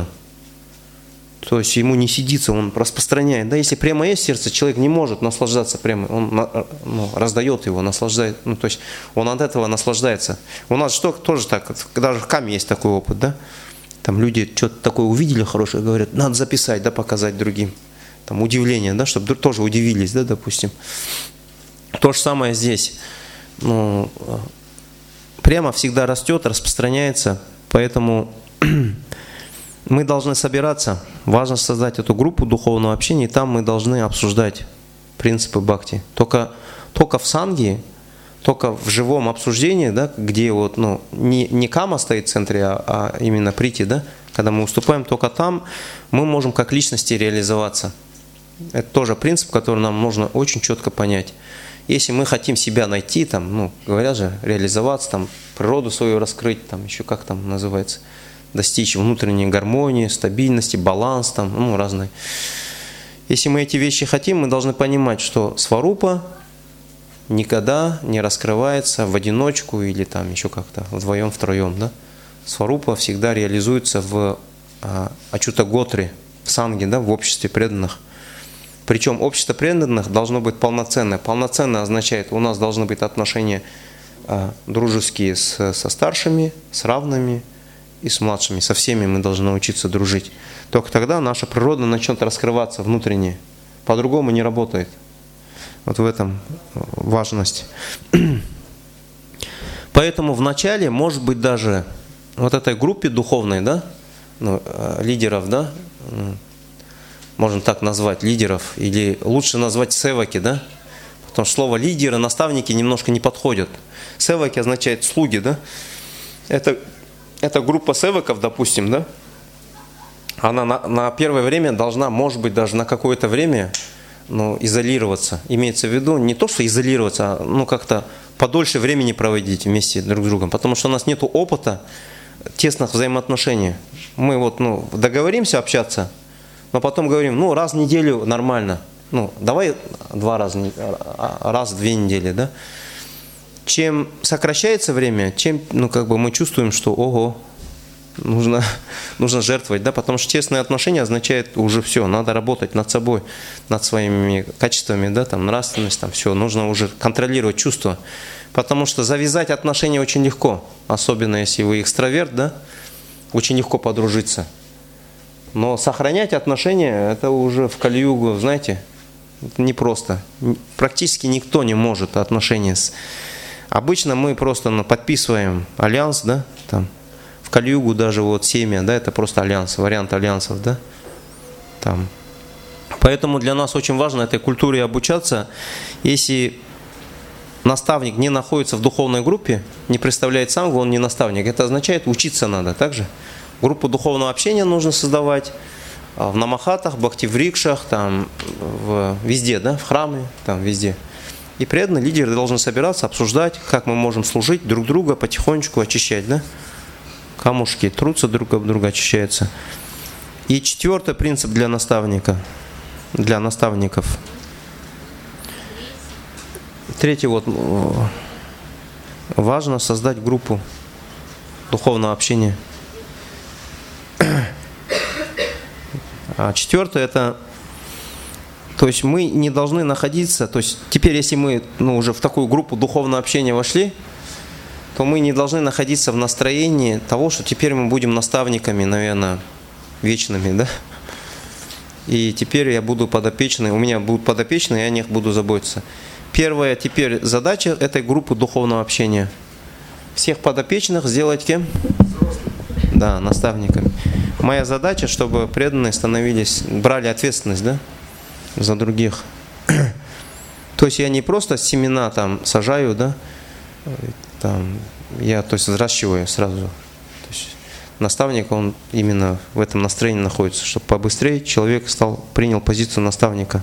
То есть ему не сидится, он распространяет. Да, если према есть в сердце, человек не может наслаждаться премой, он, ну, раздает его, наслаждает, ну, то есть он от этого наслаждается. У нас что, тоже так, даже в Каме есть такой опыт, да? Там люди что-то такое увидели хорошее, говорят, надо записать, да, показать другим. Там удивление, да, чтобы тоже удивились, да, допустим. То же самое здесь. Ну, према всегда растет, распространяется, поэтому мы должны собираться. Важно создать эту группу духовного общения, и там мы должны обсуждать принципы бхакти. Только, только в санге, только в живом обсуждении, да, где вот, ну, не, не кама стоит в центре, а, а именно прити, да, когда мы уступаем, только там мы можем как личности реализоваться. Это тоже принцип, который нам нужно очень четко понять. Если мы хотим себя найти, там, ну, говорят же, реализоваться, там, природу свою раскрыть, там, еще как там называется, достичь внутренней гармонии, стабильности, баланс, там, ну, разные. Если мы эти вещи хотим, мы должны понимать, что сварупа никогда не раскрывается в одиночку или там еще как-то вдвоем, втроем, да? Сварупа всегда реализуется в а, ачута-готре, в санге, да, в обществе преданных. Причем общество преданных должно быть полноценное. Полноценное означает, у нас должны быть отношения а, дружеские с, со старшими, с равными и с младшими. Со всеми мы должны научиться дружить. Только тогда наша природа начнет раскрываться внутренне. По-другому не работает. Вот в этом важность. Поэтому в начале, может быть, даже вот этой группе духовной, да, ну, лидеров, да, можно так назвать, лидеров, или лучше назвать севаки, да, потому что слово лидеры, наставники немножко не подходят. Севаки означает слуги, да. Это, это группа севаков, допустим, да, она на, на первое время должна, может быть, даже на какое-то время, ну, изолироваться. Имеется в виду не то, что изолироваться, а, ну, как-то подольше времени проводить вместе друг с другом, потому что у нас нет опыта тесных взаимоотношений. Мы вот, ну, договоримся общаться, но потом говорим, ну, раз в неделю нормально, ну, давай два раза, раз в две недели, да. Чем сокращается время, чем, ну, как бы мы чувствуем, что, ого, нужно, нужно жертвовать, да, потому что честные отношения означает уже все, надо работать над собой, над своими качествами, да, там, нравственность, там, все, нужно уже контролировать чувства, потому что завязать отношения очень легко, особенно если вы экстраверт, да, очень легко подружиться, но сохранять отношения, это уже в Кали-югу, знаете, непросто, практически никто не может отношения с... Обычно мы просто, ну, подписываем альянс, да, там, в Кали-югу даже вот семя, да, это просто альянс, вариант альянсов, да, там. Поэтому для нас очень важно этой культуре обучаться. Если наставник не находится в духовной группе, не представляет сангу, он не наставник. Это означает, учиться надо также. Группу духовного общения нужно создавать в намахатах, бхакти-врикшах, там, в, везде, да, в храме, там, везде. И преданные лидеры должны собираться, обсуждать, как мы можем служить друг друга, потихонечку очищать, да? Камушки трутся друг об друга, очищаются. И четвертый принцип для наставника, для наставников. Третий вот, важно создать группу духовного общения. А четвертое это, то есть мы не должны находиться, то есть теперь если мы ну, уже в такую группу духовного общения вошли, то мы не должны находиться в настроении того, что теперь мы будем наставниками, наверное, вечными, да? И теперь я буду подопечный, у меня будут подопечные, я о них буду заботиться. Первая теперь задача этой группы духовного общения. Всех подопечных сделать кем? Да, наставниками. Моя задача, чтобы преданные становились, брали ответственность, да, за других. То есть я не просто семена там сажаю, да, там, я то есть взращиваю сразу. То есть наставник, он именно в этом настроении находится, чтобы побыстрее человек стал, принял позицию наставника.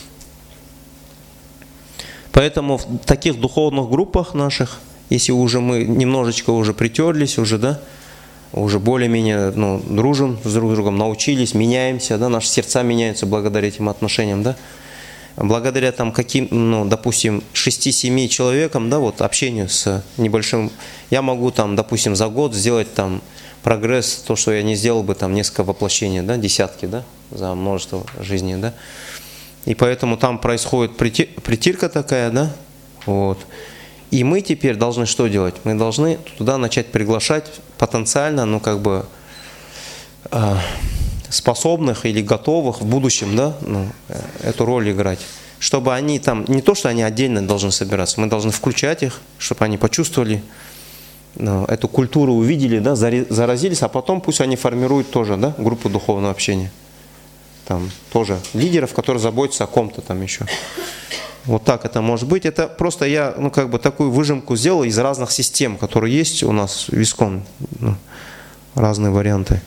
Поэтому в таких духовных группах наших, если уже мы немножечко уже притерлись, уже, да, уже более-менее ну, дружим с друг другом, научились, меняемся, да, наши сердца меняются благодаря этим отношениям, да. Благодаря там каким, ну, допустим, шести-семи человекам, да, вот общению с небольшим, я могу там, допустим, за год сделать там прогресс, то, что я не сделал бы там несколько воплощений, да, десятки, да, за множество жизней, да. И поэтому там происходит притирка такая, да, вот. И мы теперь должны что делать? Мы должны туда начать приглашать потенциально, ну как бы э, способных или готовых в будущем, да, ну, эту роль играть. Чтобы они там, не то, что они отдельно должны собираться, мы должны включать их, чтобы они почувствовали, ну, эту культуру увидели, да, заразились, а потом пусть они формируют тоже, да, группу духовного общения. Там тоже лидеров, которые заботятся о ком-то там еще. Вот так это может быть. Это просто я, ну, как бы такую выжимку сделал из разных систем, которые есть у нас в Искон. Ну, разные варианты.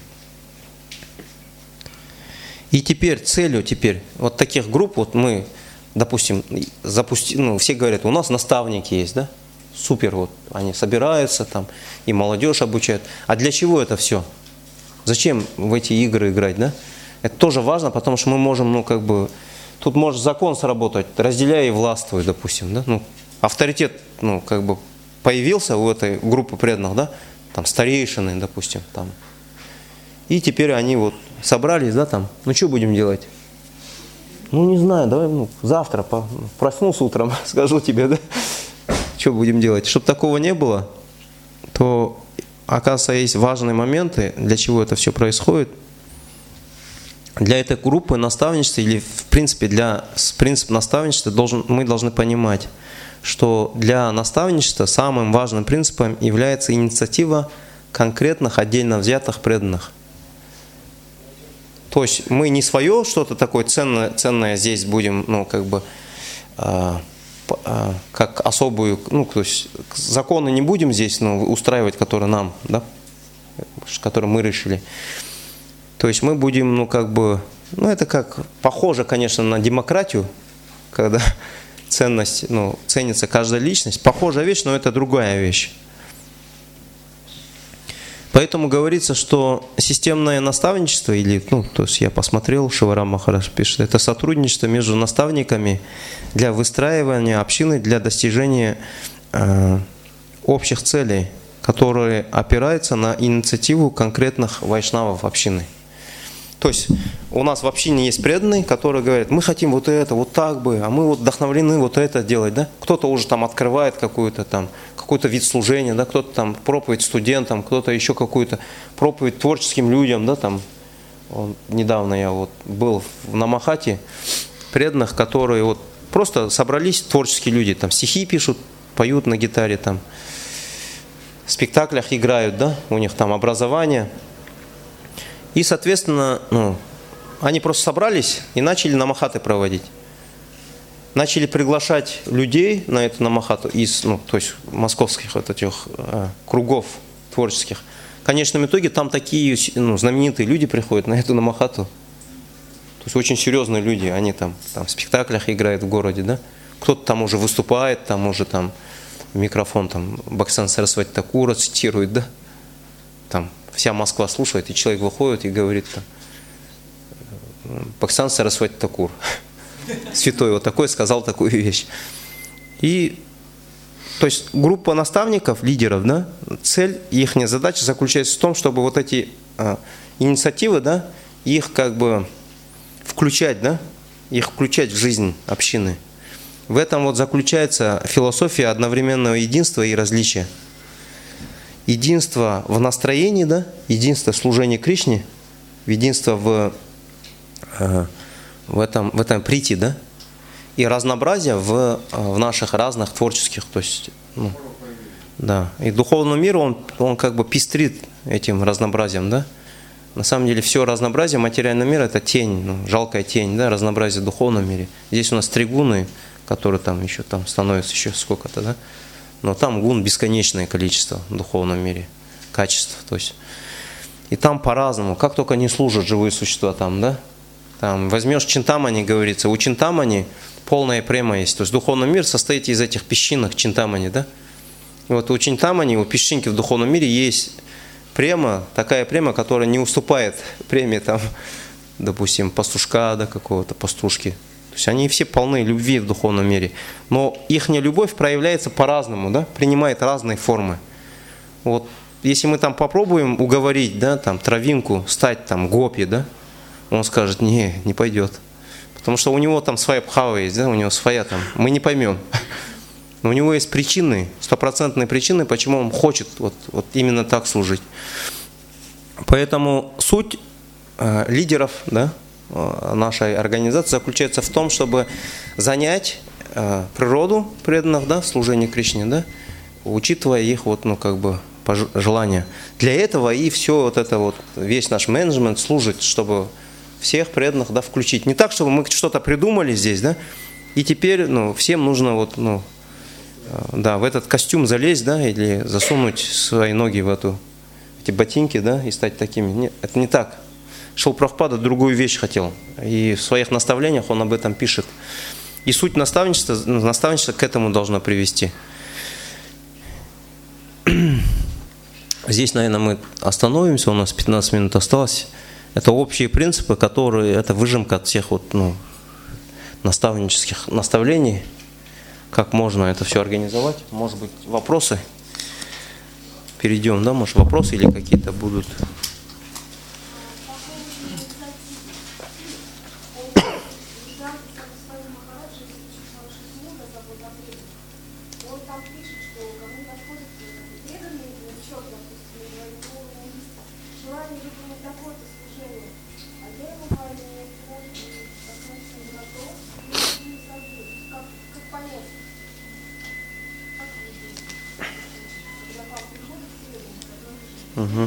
И теперь целью теперь вот таких групп, вот мы, допустим, запусти, ну, все говорят, у нас наставники есть, да? Супер, вот они собираются там и молодежь обучают. А для чего это все? Зачем в эти игры играть, да? Это тоже важно, потому что мы можем, ну, как бы, тут может закон сработать, разделяй и властвуй, допустим, да, ну, авторитет, ну, как бы, появился у этой группы преданных, да, там, старейшины, допустим, там, и теперь они вот собрались, да, там, ну, что будем делать? Ну, не знаю, давай, ну, завтра, по, проснулся утром, скажу тебе, да, что будем делать? Чтобы такого не было, то, оказывается, есть важные моменты, для чего это все происходит. Для этой группы наставничества или в принципе для принципа наставничества должен, мы должны понимать, что для наставничества самым важным принципом является инициатива конкретных отдельно взятых преданных. То есть мы не свое что-то такое ценное, ценное здесь будем, ну, как бы, э, э, как особую, ну, то есть законы не будем здесь, ну, устраивать, которые нам, да, которые мы решили. То есть мы будем, ну, как бы, ну, это как, похоже, конечно, на демократию, когда ценность, ну, ценится каждая личность. Похожая вещь, но это другая вещь. Поэтому говорится, что системное наставничество, или, ну, то есть я посмотрел, Шиварам Махарадж пишет, это сотрудничество между наставниками для выстраивания общины, для достижения э, общих целей, которые опираются на инициативу конкретных вайшнавов общины. То есть у нас в общине есть преданные, которые говорят, мы хотим вот это, вот так бы, а мы вот вдохновлены вот это делать, да? Кто-то уже там открывает какую-то там, какой-то вид служения, да? Кто-то там проповедь студентам, кто-то еще какую-то проповедь творческим людям, да? Там, он, недавно я вот был в Намахате, преданных, которые вот просто собрались творческие люди, там стихи пишут, поют на гитаре, там, в спектаклях играют, да? У них там образование. И, соответственно, ну, они просто собрались и начали намахаты проводить. начали приглашать людей на эту намахату из, ну, то есть московских вот этих э, кругов творческих. В конечном итоге там такие, ну, знаменитые люди приходят на эту намахату. То есть очень серьезные люди, они там, там в спектаклях играют в городе, да? Кто-то там уже выступает, там уже там микрофон, там Бхактисиданта Сарасвати Такура цитирует, да? Там вся Москва слушает, и человек выходит и говорит там: Бхактисиданта Сарасвати Такур, святой вот такой, сказал такую вещь. И, то есть группа наставников, лидеров, да, цель, их задача заключается в том, чтобы вот эти а, инициативы, да, их как бы включать, да, их включать в жизнь общины. В этом вот заключается философия одновременного единства и различия. Единство в настроении, да, единство в служении Кришне, единство в, э, в этом, в этом прити, да, и разнообразие в, в наших разных творческих, то есть, ну, да, и духовный мир, он, он как бы пестрит этим разнообразием, да. На самом деле все разнообразие материального мира — это тень, ну, жалкая тень, да, разнообразие в духовном мире. Здесь у нас три гуны, которые там еще там становятся еще сколько-то, да, но там гун бесконечное количество в духовном мире, качеств, то есть. И там по-разному, как только не служат живые существа там, да, там возьмешь чинтамани, говорится, у чинтамани полная према есть, то есть духовный мир состоит из этих песчинок чинтамани, да. И вот у чинтамани, у песчинки в духовном мире есть према, такая према, которая не уступает преме там, допустим, пастушка, да, какого-то пастушки. То есть они все полны любви в духовном мире. Но их любовь проявляется по-разному, да, принимает разные формы. Вот если мы там попробуем уговорить, да, там, травинку стать там гопи, да, он скажет: не, не пойдет. Потому что у него там своя бхава есть, да, у него своя там, мы не поймем. Но у него есть причины, стопроцентные причины, почему он хочет вот, вот именно так служить. Поэтому суть э, лидеров, да, нашей организации заключается в том, чтобы занять э, природу преданных, да, служение Кришне, да, учитывая их вот, ну, как бы желания. Для этого и все вот это вот, весь наш менеджмент служит, чтобы всех преданных, да, включить. Не так, чтобы мы что-то придумали здесь, да, и теперь, ну, всем нужно вот, ну, да, в этот костюм залезть, да, или засунуть свои ноги в эту, эти ботинки, да, и стать такими. Нет, это не так. Шрила Прабхупада другую вещь хотел, и в своих наставлениях он об этом пишет. И суть наставничества, наставничество к этому должно привести. Здесь, наверное, мы остановимся, у нас пятнадцать минут осталось. Это общие принципы, которые, это выжимка от всех вот, ну, наставнических наставлений. Как можно это все организовать? Может быть, вопросы? Перейдем, да, может, вопросы или какие-то будут? Угу.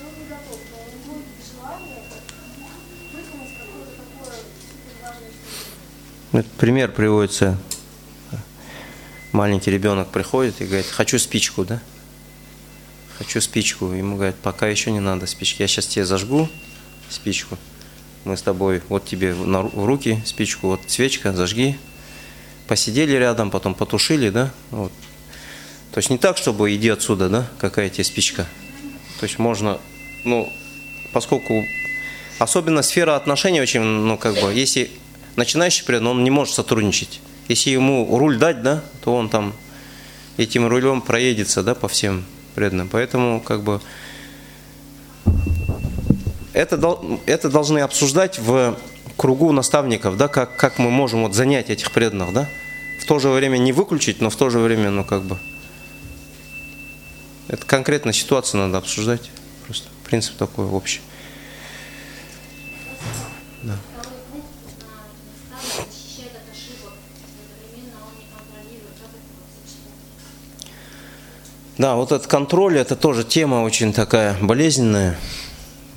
Этот пример приводится. Маленький ребенок приходит и говорит: хочу спичку, да? Хочу спичку. Ему говорят: пока еще не надо спички. Я сейчас тебе зажгу спичку. Мы с тобой, вот тебе в руки спичку, вот свечка, зажги. Посидели рядом, потом потушили, да? Вот. То есть не так, чтобы иди отсюда, да? Какая тебе спичка? То есть можно, ну, поскольку особенно сфера отношений очень, ну, как бы, если начинающий преданный, он не может сотрудничать. Если ему руль дать, да, то он там этим рулем проедется, да, по всем преданным. Поэтому, как бы, это, это должны обсуждать в кругу наставников, да, как, как мы можем вот занять этих преданных, да, в то же время не выключить, но в то же время, ну, как бы, это конкретно ситуацию надо обсуждать. Просто принцип такой общий. Да. Да, вот этот контроль, это тоже тема очень такая болезненная.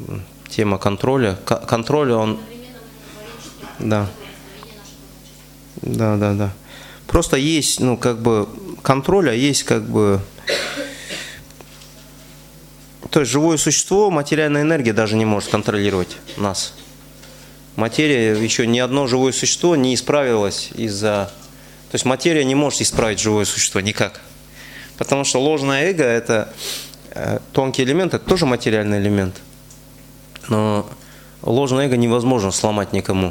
Тема контроля. Контроль, он... Да. Да, да, да. Просто есть, ну, как бы, контроль, а есть, как бы... То есть живое существо, материальная энергия даже не может контролировать нас. Материя, еще ни одно живое существо не исправилось из-за... То есть материя не может исправить живое существо никак. Потому что ложное эго – это тонкий элемент, это тоже материальный элемент. Но ложное эго невозможно сломать никому.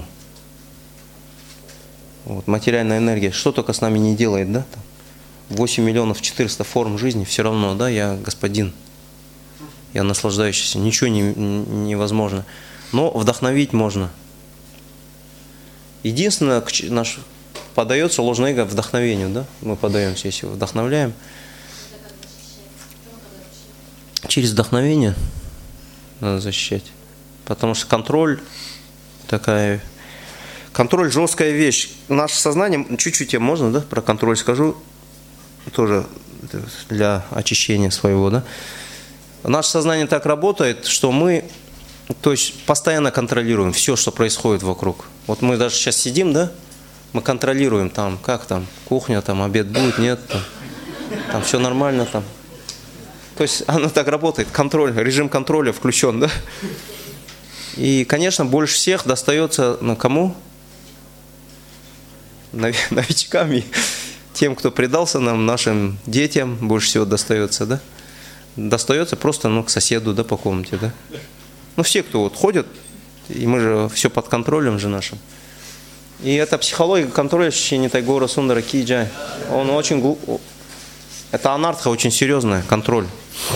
Вот, материальная энергия, что только с нами не делает, да? восемь миллионов четыреста форм жизни, все равно, да, я господин, я наслаждающийся, ничего не, невозможно. Но вдохновить можно. Единственное, наш подается ложное эго вдохновению, да? Мы подаемся, если вдохновляем. Через вдохновение надо защищать. Потому что контроль такая... Контроль – жесткая вещь. Наше сознание, чуть-чуть я можно, да, про контроль скажу, тоже для очищения своего, да. Наше сознание так работает, что мы, то есть, постоянно контролируем все, что происходит вокруг. Вот мы даже сейчас сидим, да, мы контролируем там, как там, кухня, там, обед будет, нет, там, там все нормально, там. То есть, оно так работает, контроль, режим контроля включен, да. И, конечно, больше всех достается, ну, кому? Новичкам и тем, кто предался нам, нашим детям, больше всего достается, да? Достается просто, ну, к соседу, да, по комнате, да? Ну, все, кто вот ходят, и мы же все под контролем же нашим. И это психология контроля ощущения Тайгора Сундара Киджай. Он очень глуб... Это анартха очень серьезная, контроль.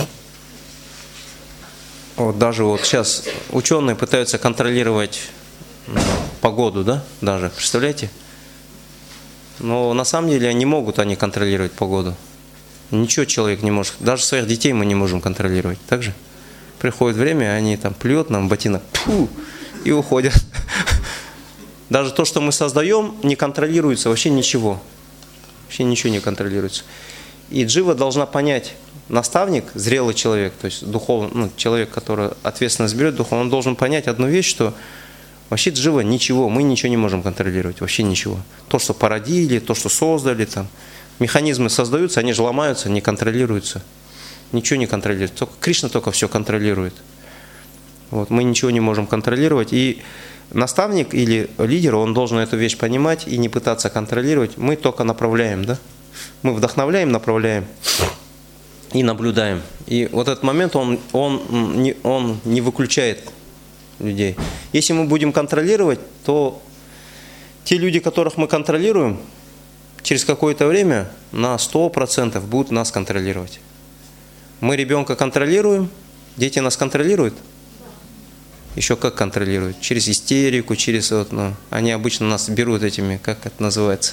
Вот даже вот сейчас ученые пытаются контролировать погоду, да, даже, представляете? Но на самом деле не могут они контролировать погоду. Ничего человек не может. Даже своих детей мы не можем контролировать. Так же? Приходит время, они там плюют нам в ботинок, пфу, и уходят. Даже то, что мы создаем, не контролируется вообще ничего. Вообще ничего не контролируется. И джива должна понять, наставник, зрелый человек, то есть духовный, ну, человек, который ответственность берет, духовно, он должен понять одну вещь, что вообще джива ничего, мы ничего не можем контролировать, вообще ничего. То, что породили, то, что создали, там, механизмы создаются, они же ломаются, не контролируются. Ничего не контролируется. Только Кришна только все контролирует. Вот, мы ничего не можем контролировать. И наставник или лидер, он должен эту вещь понимать и не пытаться контролировать. Мы только направляем, да? Мы вдохновляем, направляем и наблюдаем. И вот этот момент, он, он, не, он не выключает людей. Если мы будем контролировать, то те люди, которых мы контролируем, через какое-то время на сто процентов будут нас контролировать. Мы ребенка контролируем, дети нас контролируют. Еще как контролируют? Через истерику, через... Вот, ну, они обычно нас берут этими, как это называется?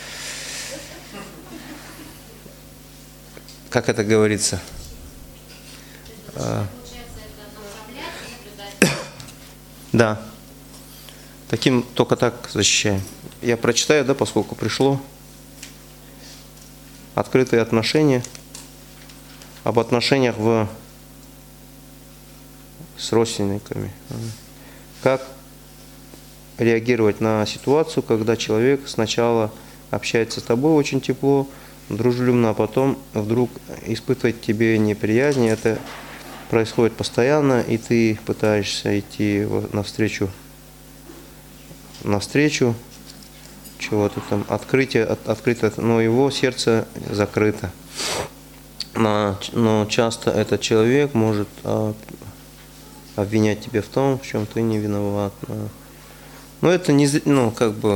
Как это говорится? Да. Таким только так защищаем. Я прочитаю, да, поскольку пришло. Открытые отношения. Об отношениях в... с родственниками. Как реагировать на ситуацию, когда человек сначала общается с тобой очень тепло, дружелюбно, а потом вдруг испытывает к тебе неприязнь. Это происходит постоянно, и ты пытаешься идти навстречу, навстречу чего-то там, открытие, от, открыто, но его сердце закрыто. Но, но часто этот человек может а, обвинять тебя в том, в чем ты не виноват. Но, но это не, ну, как бы...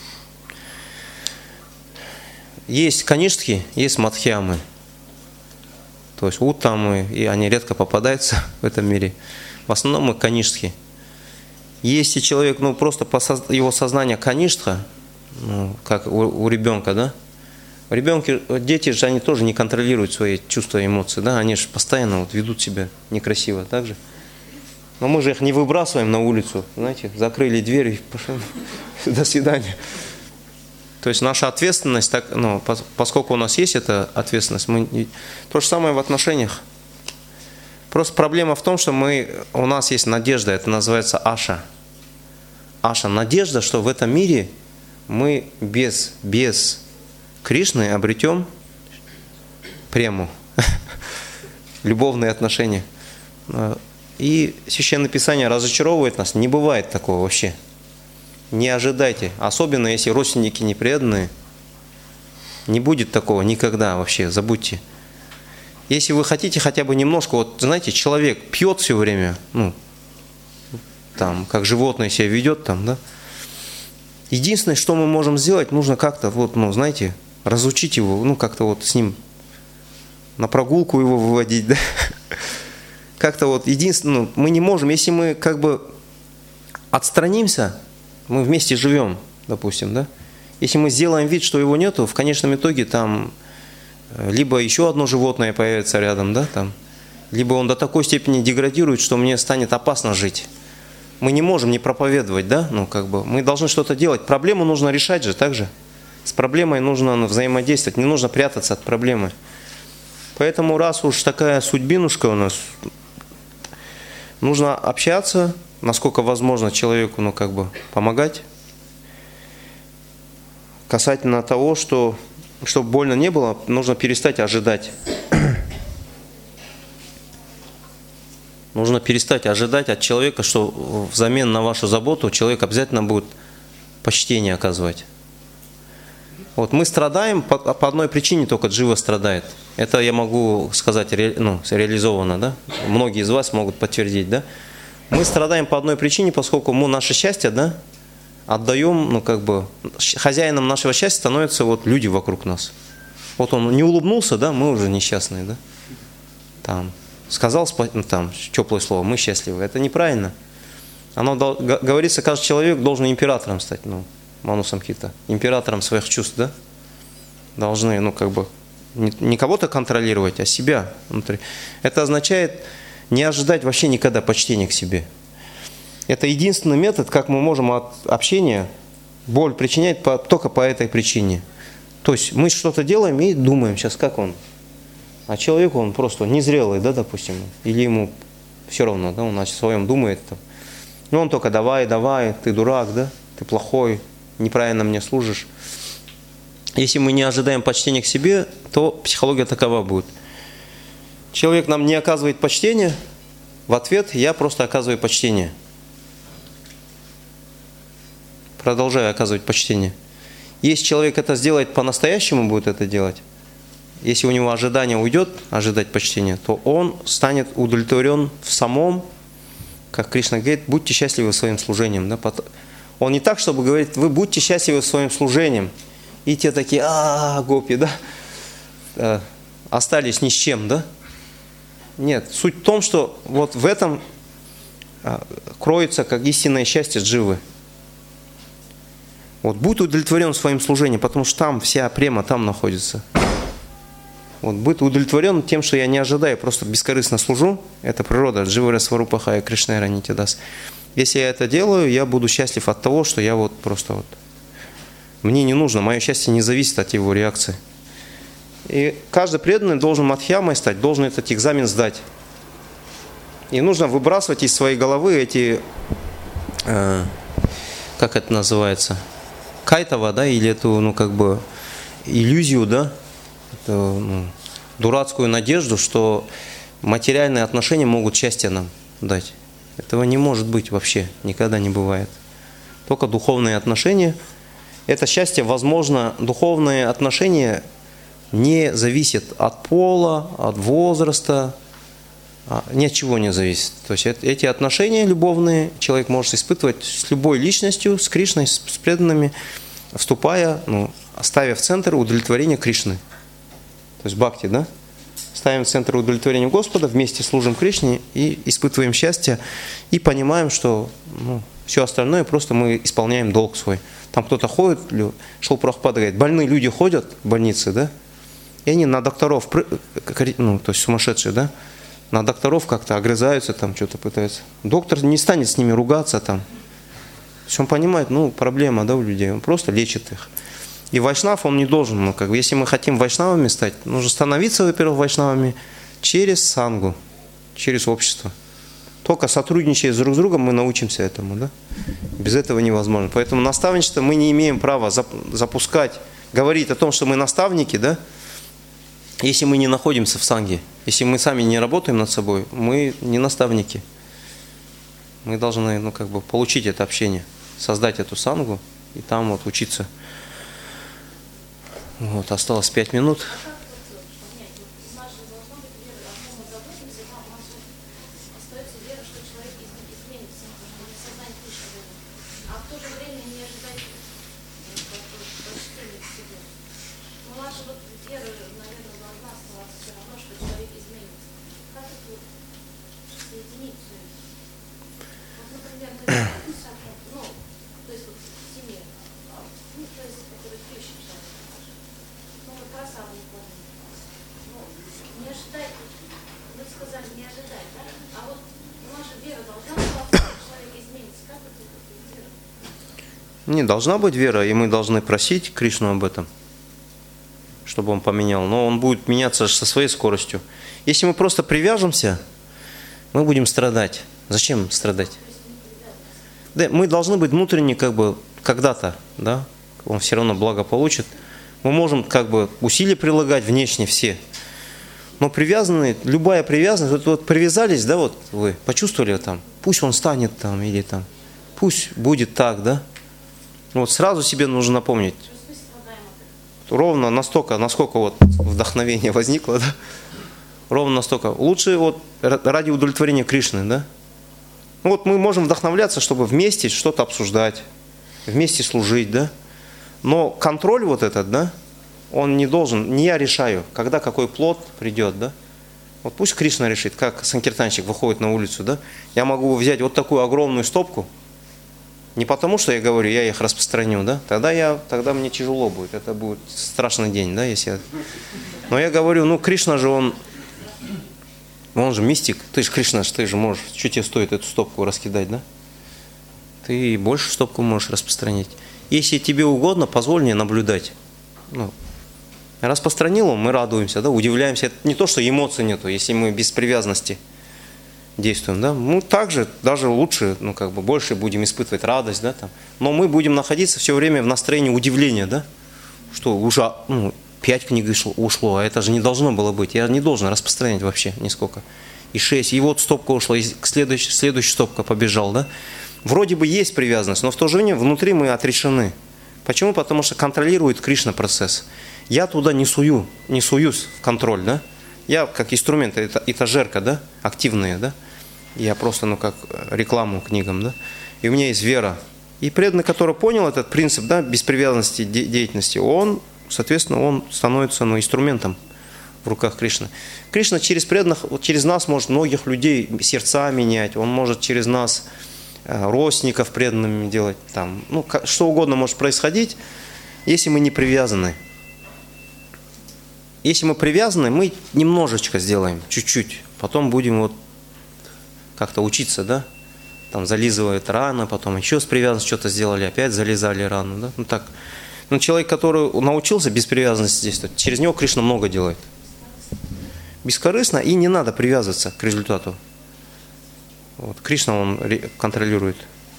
Есть каништхи, есть мадхьямы. То есть уттамы, и они редко попадаются в этом мире. В основном мы каништхи. Если человек, ну просто по соз... его сознание каништха, ну, как у, у ребенка, да? У ребенка, дети же, они тоже не контролируют свои чувства и эмоции, да? Они же постоянно вот ведут себя некрасиво, так же? Но мы же их не выбрасываем на улицу, знаете, закрыли дверь и пошли, до свидания. То есть наша ответственность, так, ну, поскольку у нас есть эта ответственность, мы, то же самое в отношениях. Просто проблема в том, что мы, у нас есть надежда, это называется аша. Аша, надежда, что в этом мире мы без, без Кришны обретем прему, любовные отношения. И Священное Писание разочаровывает нас. Не бывает такого вообще. Не ожидайте. Особенно если родственники непреданные. Не будет такого никогда вообще. Забудьте. Если вы хотите хотя бы немножко, вот знаете, человек пьет все время, ну, там, как животное себя ведет, там, да. Единственное, что мы можем сделать, нужно как-то, вот, ну, знаете, разучить его, ну, как-то вот с ним на прогулку его выводить, да. Как-то вот единственное, ну, мы не можем, если мы как бы отстранимся, мы вместе живем, допустим, да. Если мы сделаем вид, что его нету, в конечном итоге там либо еще одно животное появится рядом, да, там, либо он до такой степени деградирует, что мне станет опасно жить. Мы не можем не проповедовать, да, ну как бы мы должны что-то делать. Проблему нужно решать же, так же. С проблемой нужно взаимодействовать, не нужно прятаться от проблемы. Поэтому раз уж такая судьбинушка у нас, нужно общаться, насколько возможно человеку, ну как бы помогать. Касательно того, что, чтобы больно не было, нужно перестать ожидать. Нужно перестать ожидать от человека, что взамен на вашу заботу человек обязательно будет почтение оказывать. Вот мы страдаем по, по одной причине, только Джива страдает. Это я могу сказать, ре, ну, реализовано, да? Многие из вас могут подтвердить, да? Мы страдаем по одной причине, поскольку мы наше счастье, да, отдаем, ну как бы, хозяином нашего счастья становятся вот люди вокруг нас. Вот он не улыбнулся, да, мы уже несчастные, да? Там. Сказал ну, там, теплое слово, мы счастливы. Это неправильно. Оно говорится, каждый человек должен императором стать, ну, Ману Самхита, императором своих чувств, да? Должны, ну, как бы, не, не кого-то контролировать, а себя внутри. Это означает не ожидать вообще никогда почтения к себе. Это единственный метод, как мы можем от общения боль причинять по, только по этой причине. То есть мы что-то делаем и думаем, сейчас как он. А человеку он просто незрелый, да, допустим, или ему все равно, да, он о своем думает. Ну, он только давай, давай, ты дурак, да, ты плохой, неправильно мне служишь. Если мы не ожидаем почтения к себе, то психология такова будет. Человек нам не оказывает почтения, в ответ я просто оказываю почтение. Продолжаю оказывать почтение. Если человек это сделает по-настоящему, будет это делать, если у него ожидание уйдет, ожидать почтения, то он станет удовлетворен в самом, как Кришна говорит, будьте счастливы своим служением. Да? Он не так, чтобы говорить, вы будьте счастливы своим служением. И те такие, а, гопи, да, остались ни с чем, да? Нет, суть в том, что вот в этом кроется как истинное счастье дживы. Вот будь удовлетворен своим служением, потому что там вся према там находится. Вот, быть удовлетворен тем, что я не ожидаю, просто бескорыстно служу. Это природа. Дживара Сварупаха и Кришна Ранитидас. Если я это делаю, я буду счастлив от того, что я вот просто вот... Мне не нужно, мое счастье не зависит от его реакции. И каждый преданный должен мадхьямой стать, должен этот экзамен сдать. И нужно выбрасывать из своей головы эти... Э, как это называется? Кайтава, да, или эту, ну, как бы, иллюзию, да? Ну, дурацкую надежду, что материальные отношения могут счастье нам дать. Этого не может быть вообще, никогда не бывает. Только духовные отношения. Это счастье, возможно, духовные отношения не зависят от пола, от возраста, ни от чего не зависит. То есть эти отношения любовные человек может испытывать с любой личностью, с Кришной, с преданными, вступая, ну, ставя в центр удовлетворения Кришны. То есть бхакти, да? Ставим в центр удовлетворения Господа, вместе служим Кришне и испытываем счастье, и понимаем, что, ну, все остальное просто мы исполняем долг свой. Там кто-то ходит, Шрила Прабхупада говорит, больные люди ходят в больнице, да? И они на докторов, ну, то есть сумасшедшие, да? На докторов как-то огрызаются, там что-то пытаются. Доктор не станет с ними ругаться там. То есть он понимает, ну, проблема, да, у людей, он просто лечит их. И вайшнав, он не должен, ну, как бы, если мы хотим вайшнавами стать, нужно становиться, во-первых, вайшнавами через сангу, через общество. Только сотрудничая друг с другом мы научимся этому, да? Без этого невозможно. Поэтому наставничество мы не имеем права запускать, говорить о том, что мы наставники, да? Если мы не находимся в санге, если мы сами не работаем над собой, мы не наставники. Мы должны, ну, как бы получить это общение, создать эту сангу и там вот учиться. Вот, осталось пять минут. Не должна быть вера, и мы должны просить Кришну об этом, чтобы он поменял. Но он будет меняться со своей скоростью. Если мы просто привяжемся, мы будем страдать. Зачем страдать? Да, мы должны быть внутренне, как бы, когда-то, да, он все равно благо получит. Мы можем, как бы, усилия прилагать внешне все. Но привязанные, любая привязанность, вот, вот привязались, да, вот вы почувствовали там, пусть он станет там, или там, пусть будет так, да. Вот сразу себе нужно напомнить. Ровно настолько, насколько вот вдохновение возникло, да? Ровно настолько. Лучше вот ради удовлетворения Кришны, да? Вот мы можем вдохновляться, чтобы вместе что-то обсуждать, вместе служить, да? Но контроль вот этот, да, он не должен, не я решаю, когда какой плод придет, да? Вот пусть Кришна решит, как санкиртанщик выходит на улицу, да? Я могу взять вот такую огромную стопку. Не потому, что я говорю, я их распространю, да? Тогда, я, тогда мне тяжело будет. Это будет страшный день, да, если я... Но я говорю, ну, Кришна же, он... Он же мистик. Ты же Кришна, ты же можешь... Что тебе стоит эту стопку раскидать, да? Ты больше стопку можешь распространять. Если тебе угодно, позволь мне наблюдать. Ну, распространил он, мы радуемся, да, удивляемся. Это не то, что эмоций нету, если мы без привязанности действуем, да, мы также даже лучше, ну, как бы больше будем испытывать радость, да, там. Но мы будем находиться все время в настроении удивления, да, что уже, ну, пять книг ушло, ушло, а это же не должно было быть, я не должен распространять вообще нисколько. И шесть, и вот стопка ушла, и следующая, следующая стопка побежал, да. Вроде бы есть привязанность, но в то же время внутри мы отрешены. Почему? Потому что контролирует Кришна процесс. Я туда не сую, не суюсь в контроль, да. Я как инструмент, это этажерка, да, активная, да. Я просто, ну, как рекламу книгам, да. И у меня есть вера. И преданный, который понял этот принцип, да, беспривязанности де деятельности, он, соответственно, он становится, ну, инструментом в руках Кришны. Кришна через преданных, вот через нас может многих людей сердца менять, он может через нас э, родственников преданными делать, там, ну, что угодно может происходить, если мы не привязаны. Если мы привязаны, мы немножечко сделаем, чуть-чуть. Потом будем вот как-то учиться, да? Там зализывают раны, потом еще с привязанностью что-то сделали, опять залезали рану, да? Ну так. Но человек, который научился без привязанности действовать, через него Кришна много делает. Бескорыстно, и не надо привязываться к результату. Вот, Кришна, он контролирует.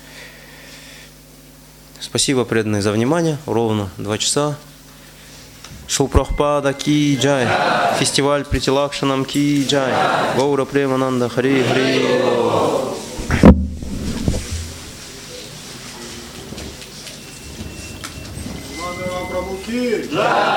Спасибо, преданные, за внимание. Ровно два часа. Шил Прабхупада ки джай. Фестиваль Притилакшанам ки джай. Гаура Премананда Хари Хари. Прабху ки джай.